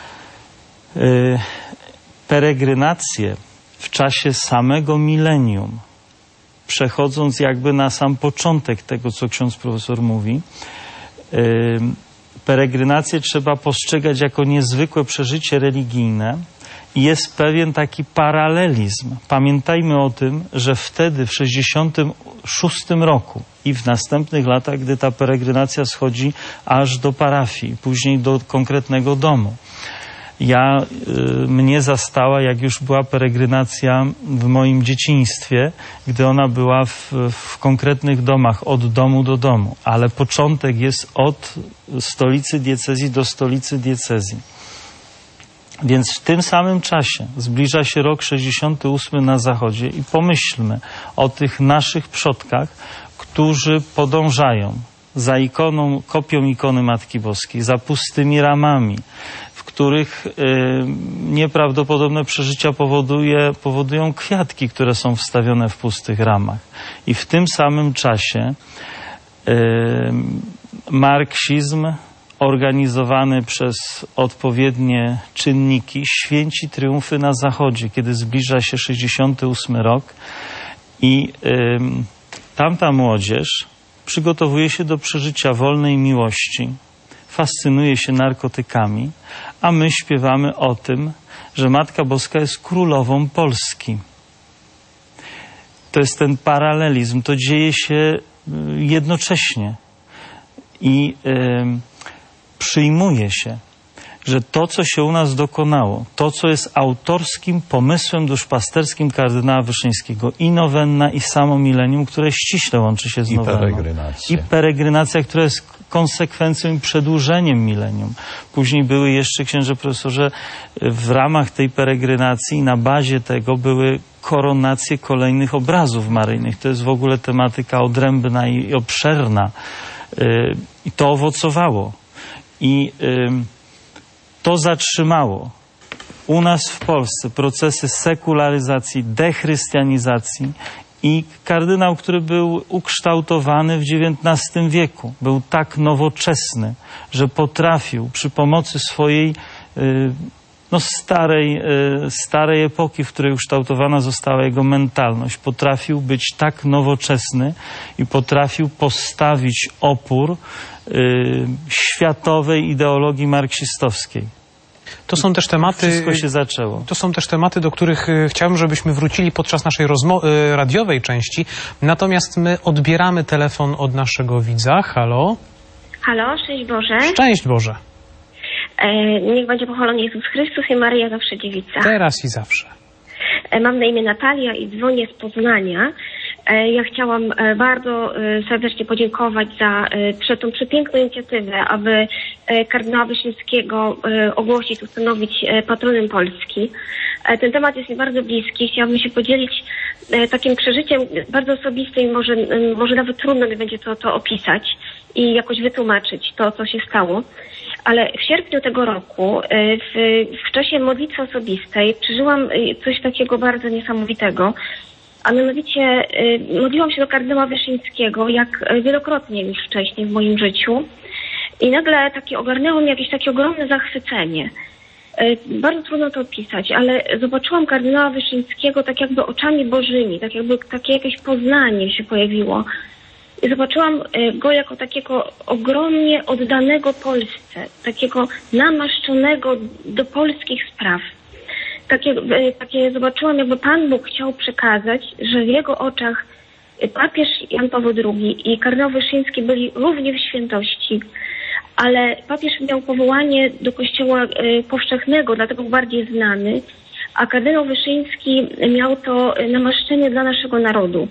Peregrinacje w czasie samego milenium, przechodząc jakby na sam początek tego, co ksiądz profesor mówi, peregrinację trzeba postrzegać jako niezwykłe przeżycie religijne i jest pewien taki paralelizm. Pamiętajmy o tym, że wtedy w 1966 roku i w następnych latach, gdy ta peregrynacja schodzi aż do parafii, później do konkretnego domu. Mnie zastała, jak już była peregrynacja w moim dzieciństwie, gdy ona była w konkretnych domach, od domu do domu. Ale początek jest od stolicy diecezji do stolicy diecezji. Więc w tym samym czasie zbliża się rok 68 na zachodzie i pomyślmy o tych naszych przodkach, którzy podążają za kopią ikony Matki Boskiej, za pustymi ramami, w których nieprawdopodobne przeżycia powodują kwiatki, które są wstawione w pustych ramach. I w tym samym czasie marksizm organizowany przez odpowiednie czynniki święci triumfy na Zachodzie, kiedy zbliża się 68 rok i tamta młodzież przygotowuje się do przeżycia wolnej miłości w fascynuje się narkotykami, a my śpiewamy o tym, że Matka Boska jest królową Polski. To jest ten paralelizm, to dzieje się jednocześnie i przyjmuje się, że to, co się u nas dokonało, to, co jest autorskim pomysłem duszpasterskim kardynała Wyszyńskiego, i nowenna, i samo milenium, które ściśle łączy się z nowenną. I peregrinacja, która jest konsekwencją i przedłużeniem milenium. Później były jeszcze, księże profesorze, w ramach tej peregrinacji, na bazie tego były koronacje kolejnych obrazów maryjnych. To jest w ogóle tematyka odrębna i obszerna. I to owocowało. I to zatrzymało u nas w Polsce procesy sekularyzacji, dechrystianizacji i kardynał, który był ukształtowany w XIX wieku, był tak nowoczesny, że potrafił przy pomocy swojej starej epoki, w której ukształtowana została jego mentalność, potrafił być tak nowoczesny i potrafił postawić opór światowej ideologii marksistowskiej. To są też tematy. Wszystko się zaczęło. To są też tematy, do których chciałbym, żebyśmy wrócili podczas naszej radiowej części. Natomiast my odbieramy telefon od naszego widza. Halo? Halo, szczęść Boże. Szczęść Boże. Niech będzie pochwalony Jezus Chrystus i Maryja zawsze dziewica. Teraz i zawsze. Mam na imię Natalia i dzwonię z Poznania. Ja chciałam bardzo serdecznie podziękować za tą przepiękną inicjatywę, aby kardynała Wyszyńskiego ogłosić, ustanowić patronem Polski. Ten temat jest mi bardzo bliski. Chciałabym się podzielić takim przeżyciem bardzo osobistym, może nawet trudno mi będzie to opisać i jakoś wytłumaczyć to, co się stało. Ale w sierpniu tego roku, w czasie modlitwy osobistej, przeżyłam coś takiego bardzo niesamowitego. A mianowicie modliłam się do kardynała Wyszyńskiego, jak wielokrotnie już wcześniej w moim życiu. I nagle ogarnęło mnie jakieś takie ogromne zachwycenie. Bardzo trudno to opisać, ale zobaczyłam kardynała Wyszyńskiego tak jakby oczami bożymi, tak jakby takie jakieś poznanie się pojawiło. I zobaczyłam go jako takiego ogromnie oddanego Polsce, takiego namaszczonego do polskich spraw. Takie zobaczyłam, jakby Pan Bóg chciał przekazać, że w jego oczach papież Jan Paweł II i kardynał Wyszyński byli równie w świętości, ale papież miał powołanie do Kościoła powszechnego, dlatego bardziej znany, a kardynał Wyszyński miał to namaszczenie dla naszego narodu.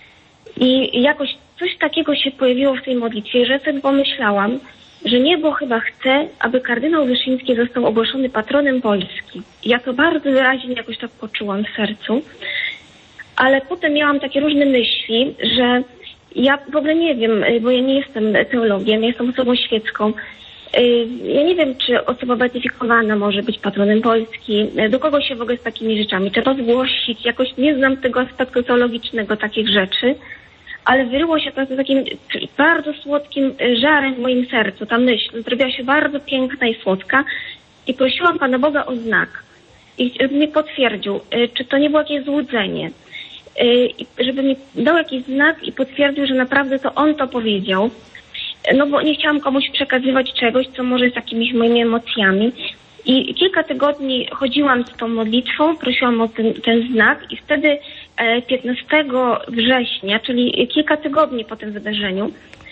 I jakoś coś takiego się pojawiło w tej modlitwie, że sobie pomyślałam, że niebo chyba chce, aby kardynał Wyszyński został ogłoszony patronem Polski. Ja to bardzo wyraźnie jakoś tak poczułam w sercu, ale potem miałam takie różne myśli, że ja w ogóle nie wiem, bo ja nie jestem teologiem, ja jestem osobą świecką. Ja nie wiem, czy osoba beatyfikowana może być patronem Polski, do kogo się w ogóle z takimi rzeczami trzeba zgłosić, jakoś nie znam tego aspektu teologicznego takich rzeczy, ale wyryło się to z takim bardzo słodkim żarem w moim sercu. Ta myśl zrobiła się bardzo piękna i słodka i prosiłam Pana Boga o znak. I żeby mi potwierdził, czy to nie było jakieś złudzenie. Żeby mi dał jakiś znak i potwierdził, że naprawdę to On to powiedział. No bo nie chciałam komuś przekazywać czegoś, co może jest jakimiś moimi emocjami. I kilka tygodni chodziłam z tą modlitwą, prosiłam o ten znak i wtedy 15 września, czyli kilka tygodni po tym wydarzeniu,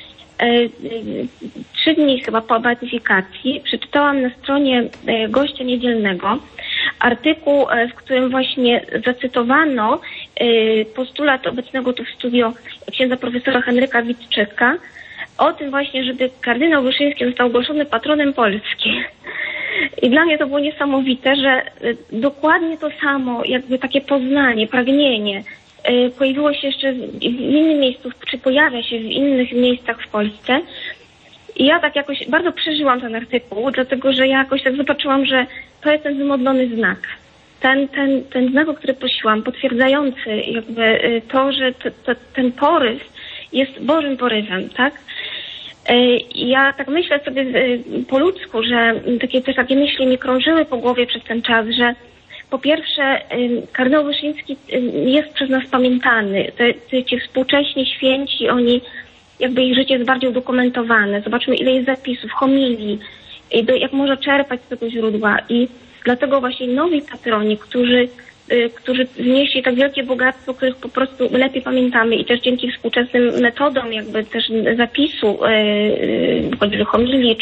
3 dni chyba po beatyfikacji, przeczytałam na stronie Gościa Niedzielnego artykuł, w którym właśnie zacytowano postulat obecnego tu w studio księdza profesora Henryka Witczyka o tym właśnie, żeby kardynał Wyszyński został ogłoszony patronem Polski. I dla mnie to było niesamowite, że dokładnie to samo, jakby takie poznanie, pragnienie pojawiło się jeszcze w innym miejscu, czy pojawia się w innych miejscach w Polsce. I ja tak jakoś bardzo przeżyłam ten artykuł, dlatego że ja jakoś tak zobaczyłam, że to jest ten wymodlony znak. Ten znak, o który prosiłam, potwierdzający jakby to, że ten poryw jest Bożym porywem, tak? Ja tak myślę sobie po ludzku, że takie myśli mi krążyły po głowie przez ten czas, że po pierwsze kardynał Wyszyński jest przez nas pamiętany. Ci współcześni święci, oni jakby ich życie jest bardziej udokumentowane. Zobaczmy, ile jest zapisów, homilii, jak można czerpać z tego źródła. I dlatego właśnie nowi patroni, którzy wnieśli tak wielkie bogactwo, których po prostu lepiej pamiętamy i też dzięki współczesnym metodom jakby też zapisu, choćby homilii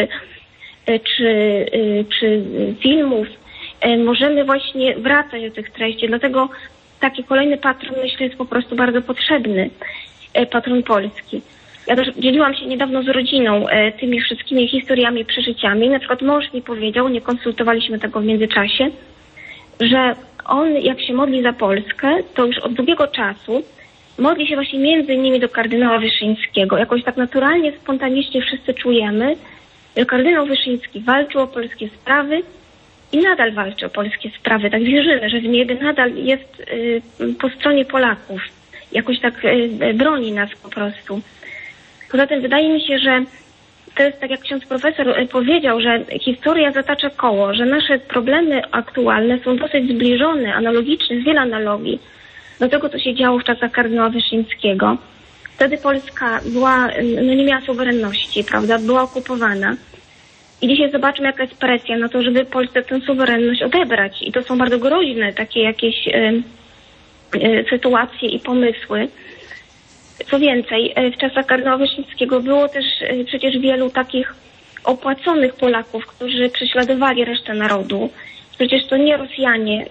czy filmów, możemy właśnie wracać do tych treści. Dlatego taki kolejny patron, myślę, jest po prostu bardzo potrzebny, patron polski. Ja też dzieliłam się niedawno z rodziną tymi wszystkimi historiami, przeżyciami. Na przykład mąż mi powiedział, nie konsultowaliśmy tego w międzyczasie, że on, jak się modli za Polskę, to już od długiego czasu modli się właśnie między innymi do kardynała Wyszyńskiego. Jakoś tak naturalnie, spontanicznie wszyscy czujemy, że kardynał Wyszyński walczył o polskie sprawy i nadal walczy o polskie sprawy. Tak wierzymy, że w niebie nadal jest po stronie Polaków. Jakoś tak broni nas po prostu. Poza tym wydaje mi się, że to jest tak, jak ksiądz profesor powiedział, że historia zatacza koło, że nasze problemy aktualne są dosyć zbliżone, analogiczne, z wiele analogii do tego, co się działo w czasach kardynała Wyszyńskiego. Wtedy Polska nie miała suwerenności, prawda, była okupowana. I dzisiaj zobaczmy, jaka jest presja na to, żeby Polsce tę suwerenność odebrać. I to są bardzo groźne takie jakieś sytuacje i pomysły. Co więcej, w czasach kardynała Wyszyńskiego było też przecież wielu takich opłaconych Polaków, którzy prześladowali resztę narodu. Przecież to nie Rosjanie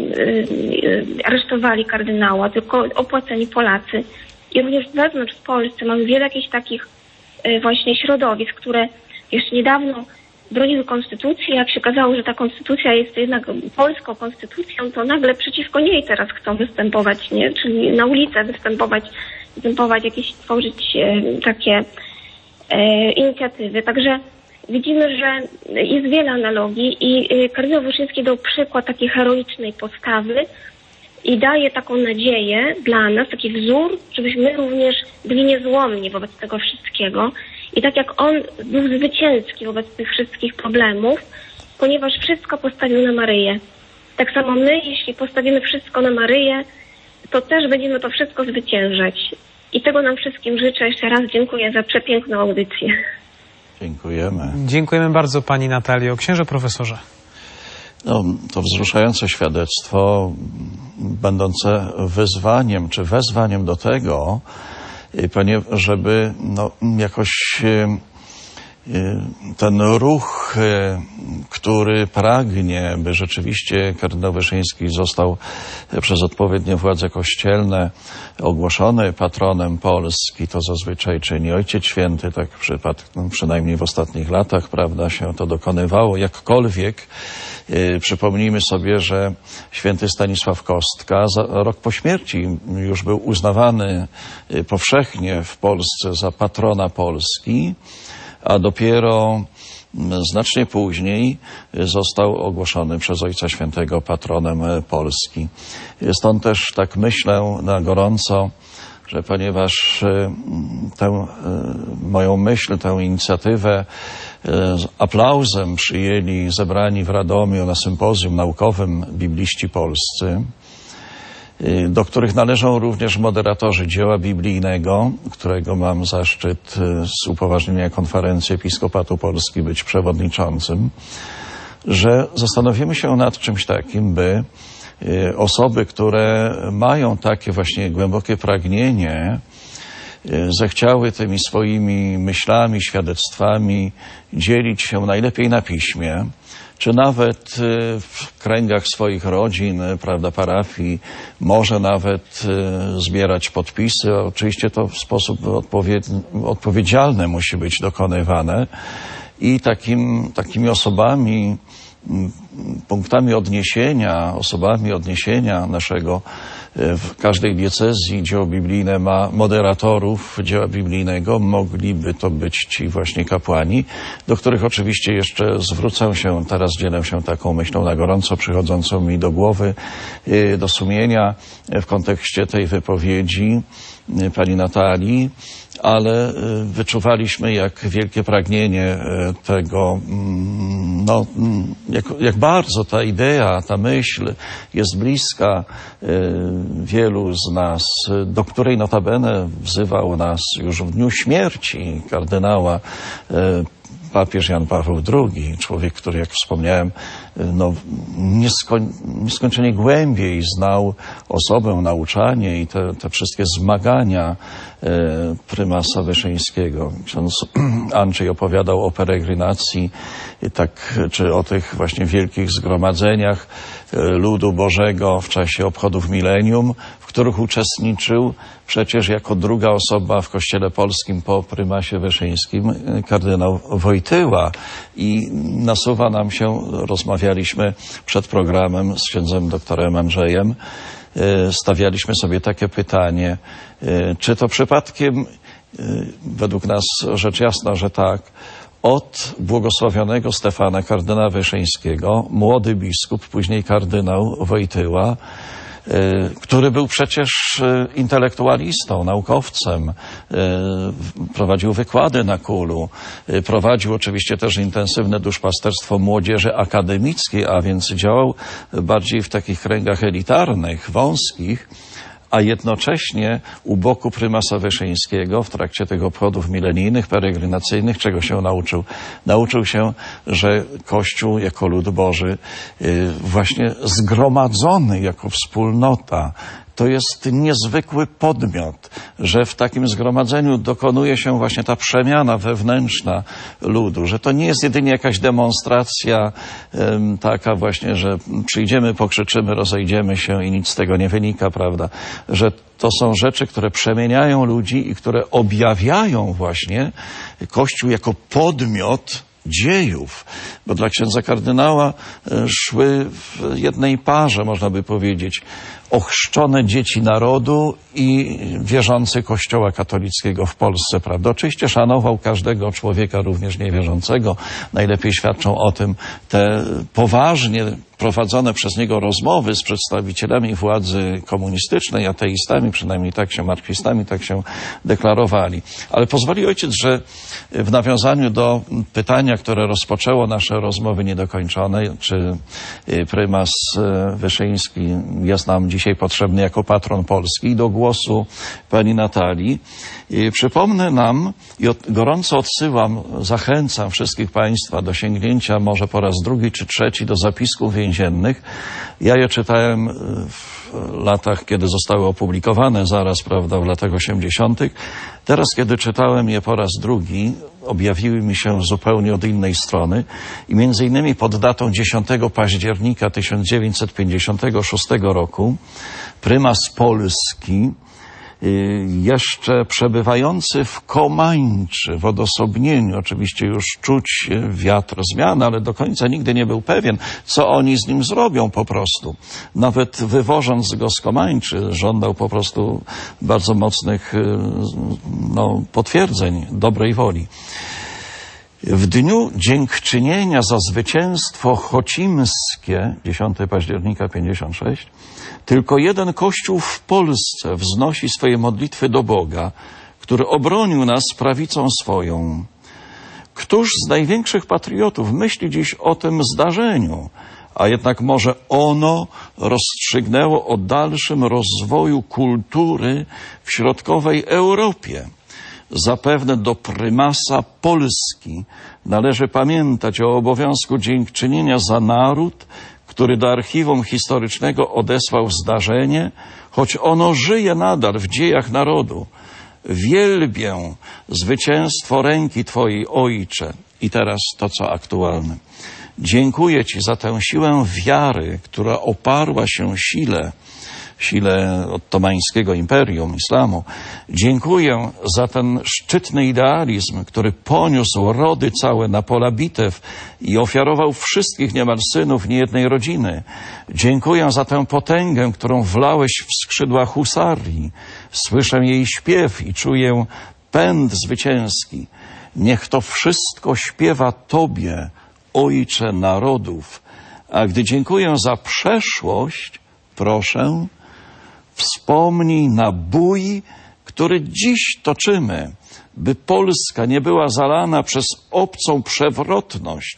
aresztowali kardynała, tylko opłaceni Polacy. I również wewnątrz w Polsce mamy wiele jakichś takich właśnie środowisk, które jeszcze niedawno broniły konstytucji. Jak się okazało, że ta konstytucja jest jednak polską konstytucją, to nagle przeciwko niej teraz chcą występować, nie? Czyli na ulicę występować, jakieś tworzyć takie inicjatywy. Także widzimy, że jest wiele analogii i kardynał Wyszyński dał przykład takiej heroicznej postawy i daje taką nadzieję dla nas, taki wzór, żebyśmy również byli niezłomni wobec tego wszystkiego. I tak jak on był zwycięski wobec tych wszystkich problemów, ponieważ wszystko postawił na Maryję. Tak samo my, jeśli postawimy wszystko na Maryję, to też będziemy to wszystko zwyciężać. I tego nam wszystkim życzę. Jeszcze raz dziękuję za przepiękną audycję. Dziękujemy. Dziękujemy bardzo pani Natalio. Księże profesorze. To wzruszające świadectwo, będące wyzwaniem czy wezwaniem do tego, żeby jakoś ten ruch, który pragnie, by rzeczywiście kardynał Wyszyński został przez odpowiednie władze kościelne ogłoszony patronem Polski, to zazwyczaj czyni Ojciec Święty, tak przynajmniej w ostatnich latach, prawda, się to dokonywało. Jakkolwiek przypomnijmy sobie, że święty Stanisław Kostka rok po śmierci już był uznawany powszechnie w Polsce za patrona Polski, a dopiero znacznie później został ogłoszony przez Ojca Świętego patronem Polski. Stąd też tak myślę na gorąco, że ponieważ tę moją myśl, tę inicjatywę z aplauzem przyjęli zebrani w Radomiu na sympozjum naukowym bibliści polscy, do których należą również moderatorzy dzieła biblijnego, którego mam zaszczyt z upoważnienia Konferencji Episkopatu Polski być przewodniczącym, że zastanowimy się nad czymś takim, by osoby, które mają takie właśnie głębokie pragnienie, zechciały tymi swoimi myślami, świadectwami dzielić się najlepiej na piśmie, czy nawet w kręgach swoich rodzin, prawda, parafii, może nawet zbierać podpisy. Oczywiście to w sposób odpowiedzialny musi być dokonywane i takimi osobami, punktami odniesienia, osobami odniesienia naszego w każdej diecezji dzieło biblijne ma moderatorów dzieła biblijnego, mogliby to być ci właśnie kapłani, do których oczywiście jeszcze zwrócę się, teraz dzielę się taką myślą na gorąco przychodzącą mi do głowy, do sumienia w kontekście tej wypowiedzi pani Natalii, ale wyczuwaliśmy, jak wielkie pragnienie tego, jak bardzo bardzo ta idea, ta myśl jest bliska wielu z nas, do której notabene wzywał nas już w dniu śmierci kardynała papież Jan Paweł II, człowiek, który, jak wspomniałem, nieskończenie głębiej znał osobę, nauczanie i te wszystkie zmagania prymasa Wyszyńskiego. Ksiądz Andrzej opowiadał o peregrinacji, czy o tych właśnie wielkich zgromadzeniach ludu Bożego w czasie obchodów milenium, w których uczestniczył przecież jako druga osoba w Kościele Polskim po prymasie Wyszyńskim kardynał Wojtyła. I nasuwa nam się, rozmawialiśmy przed programem z księdzem doktorem Andrzejem, stawialiśmy sobie takie pytanie, czy to przypadkiem, według nas rzecz jasna, że tak, od błogosławionego Stefana kardynała Wyszyńskiego, młody biskup, później kardynał Wojtyła, który był przecież intelektualistą, naukowcem, prowadził wykłady na KUL-u, prowadził oczywiście też intensywne duszpasterstwo młodzieży akademickiej, a więc działał bardziej w takich kręgach elitarnych, wąskich, a jednocześnie u boku prymasa Wyszyńskiego w trakcie tych obchodów milenijnych, peregrinacyjnych, czego się nauczył? Nauczył się, że Kościół jako lud Boży, właśnie zgromadzony jako wspólnota, to jest niezwykły podmiot, że w takim zgromadzeniu dokonuje się właśnie ta przemiana wewnętrzna ludu, że to nie jest jedynie jakaś demonstracja taka właśnie, że przyjdziemy, pokrzyczymy, rozejdziemy się i nic z tego nie wynika, prawda? Że to są rzeczy, które przemieniają ludzi i które objawiają właśnie Kościół jako podmiot dziejów, bo dla księdza kardynała szły w jednej parze, można by powiedzieć, ochrzczone dzieci narodu i wierzący Kościoła katolickiego w Polsce, prawda? Oczywiście szanował każdego człowieka, również niewierzącego. Najlepiej świadczą o tym te poważnie prowadzone przez niego rozmowy z przedstawicielami władzy komunistycznej, ateistami, przynajmniej tak się, marksistami, tak się deklarowali. Ale pozwoli ojciec, że w nawiązaniu do pytania, które rozpoczęło nasze rozmowy niedokończone, czy prymas Wyszyński jest nam dzisiaj potrzebny jako patron Polski, i do głosu pani Natalii, przypomnę nam i gorąco odsyłam, zachęcam wszystkich państwa do sięgnięcia może po raz drugi czy trzeci do zapisków więziennych. Ja je czytałem w latach, kiedy zostały opublikowane zaraz, prawda, w latach 80. Teraz, kiedy czytałem je po raz drugi, objawiły mi się zupełnie od innej strony i między innymi pod datą 10 października 1956 roku prymas Polski, jeszcze przebywający w Komańczy, w odosobnieniu, oczywiście już czuć wiatr zmian, ale do końca nigdy nie był pewien, co oni z nim zrobią po prostu. Nawet wywożąc go z Komańczy, żądał po prostu bardzo mocnych potwierdzeń dobrej woli. W dniu dziękczynienia za zwycięstwo chocimskie, 10 października 56, tylko jeden kościół w Polsce wznosi swoje modlitwy do Boga, który obronił nas prawicą swoją. Któż z największych patriotów myśli dziś o tym zdarzeniu? A jednak może ono rozstrzygnęło o dalszym rozwoju kultury w środkowej Europie. Zapewne do prymasa Polski należy pamiętać o obowiązku dziękczynienia za naród, który do archiwum historycznego odesłał zdarzenie, choć ono żyje nadal w dziejach narodu. Wielbię zwycięstwo ręki Twojej, Ojcze. I teraz to, co aktualne. Dziękuję Ci za tę siłę wiary, która oparła się sile ottomańskiego imperium, islamu. Dziękuję za ten szczytny idealizm, który poniósł rody całe na pola bitew i ofiarował wszystkich niemal synów niejednej rodziny. Dziękuję za tę potęgę, którą wlałeś w skrzydła husarii. Słyszę jej śpiew i czuję pęd zwycięski. Niech to wszystko śpiewa Tobie, Ojcze narodów. A gdy dziękuję za przeszłość, proszę, wspomnij na bój, który dziś toczymy, by Polska nie była zalana przez obcą przewrotność,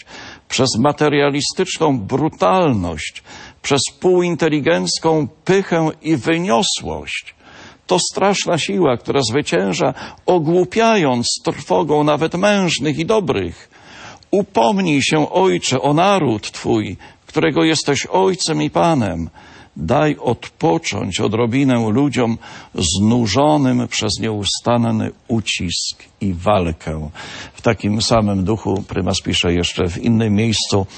przez materialistyczną brutalność, przez półinteligencką pychę i wyniosłość. To straszna siła, która zwycięża, ogłupiając trwogą nawet mężnych i dobrych. Upomnij się, Ojcze, o naród Twój, którego jesteś Ojcem i Panem. Daj odpocząć odrobinę ludziom znużonym przez nieustanny ucisk i walkę. W takim samym duchu prymas pisze jeszcze w innym miejscu.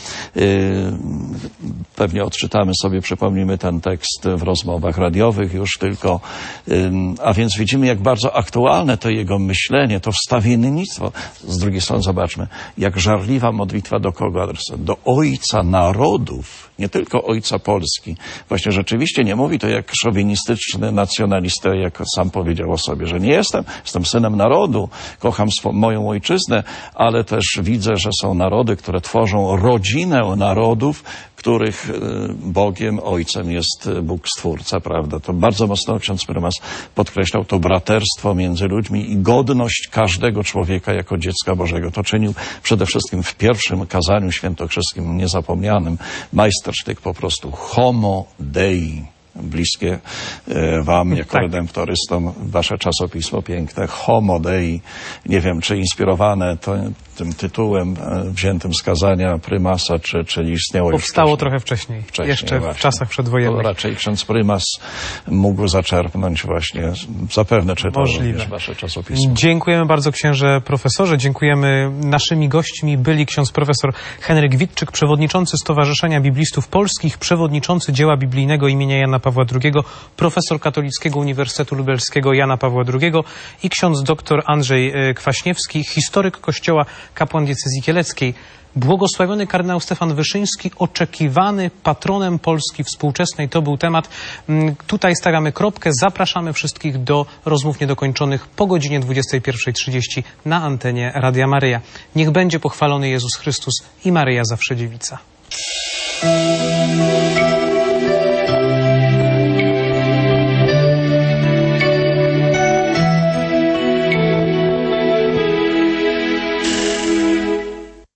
Pewnie odczytamy sobie, przypomnijmy ten tekst w rozmowach radiowych już tylko. A więc widzimy, jak bardzo aktualne to jego myślenie, to wstawiennictwo. Z drugiej strony zobaczmy, jak żarliwa modlitwa do kogo adresuje? Do Ojca Narodów, nie tylko Ojca Polski. Właśnie rzeczywiście nie mówi to jak szowinistyczny nacjonalista, jak sam powiedział o sobie, że nie jestem synem narodu, kocham moją ojczyznę, ale też widzę, że są narody, które tworzą rodzinę narodów, których Bogiem, Ojcem jest Bóg Stwórca, prawda? To bardzo mocno ksiądz prymas podkreślał to braterstwo między ludźmi i godność każdego człowieka jako dziecka Bożego. To czynił przede wszystkim w pierwszym kazaniu świętokrzyskim niezapomnianym majstersztyk po prostu Homo Dei. Bliskie wam, jako redemptorystom, wasze czasopismo piękne, Homo Dei. Nie wiem, czy inspirowane tym tytułem wziętym z kazania prymasa, czy istniało już powstało trochę wcześniej jeszcze właśnie, w czasach przedwojennych. To raczej ksiądz prymas mógł zaczerpnąć właśnie, zapewne czytał również wasze czasopismo. Dziękujemy bardzo, księże profesorze. Dziękujemy. Naszymi gośćmi byli ksiądz profesor Henryk Witczyk, przewodniczący Stowarzyszenia Biblistów Polskich, przewodniczący dzieła biblijnego imienia Jana Pawła II, profesor Katolickiego Uniwersytetu Lubelskiego Jana Pawła II i ksiądz dr Andrzej Kwaśniewski, historyk Kościoła, kapłan diecezji kieleckiej. Błogosławiony kardynał Stefan Wyszyński, oczekiwany patronem Polski współczesnej. To był temat. Tutaj stawiamy kropkę. Zapraszamy wszystkich do rozmów niedokończonych po godzinie 21:30 na antenie Radia Maryja. Niech będzie pochwalony Jezus Chrystus i Maryja zawsze dziewica.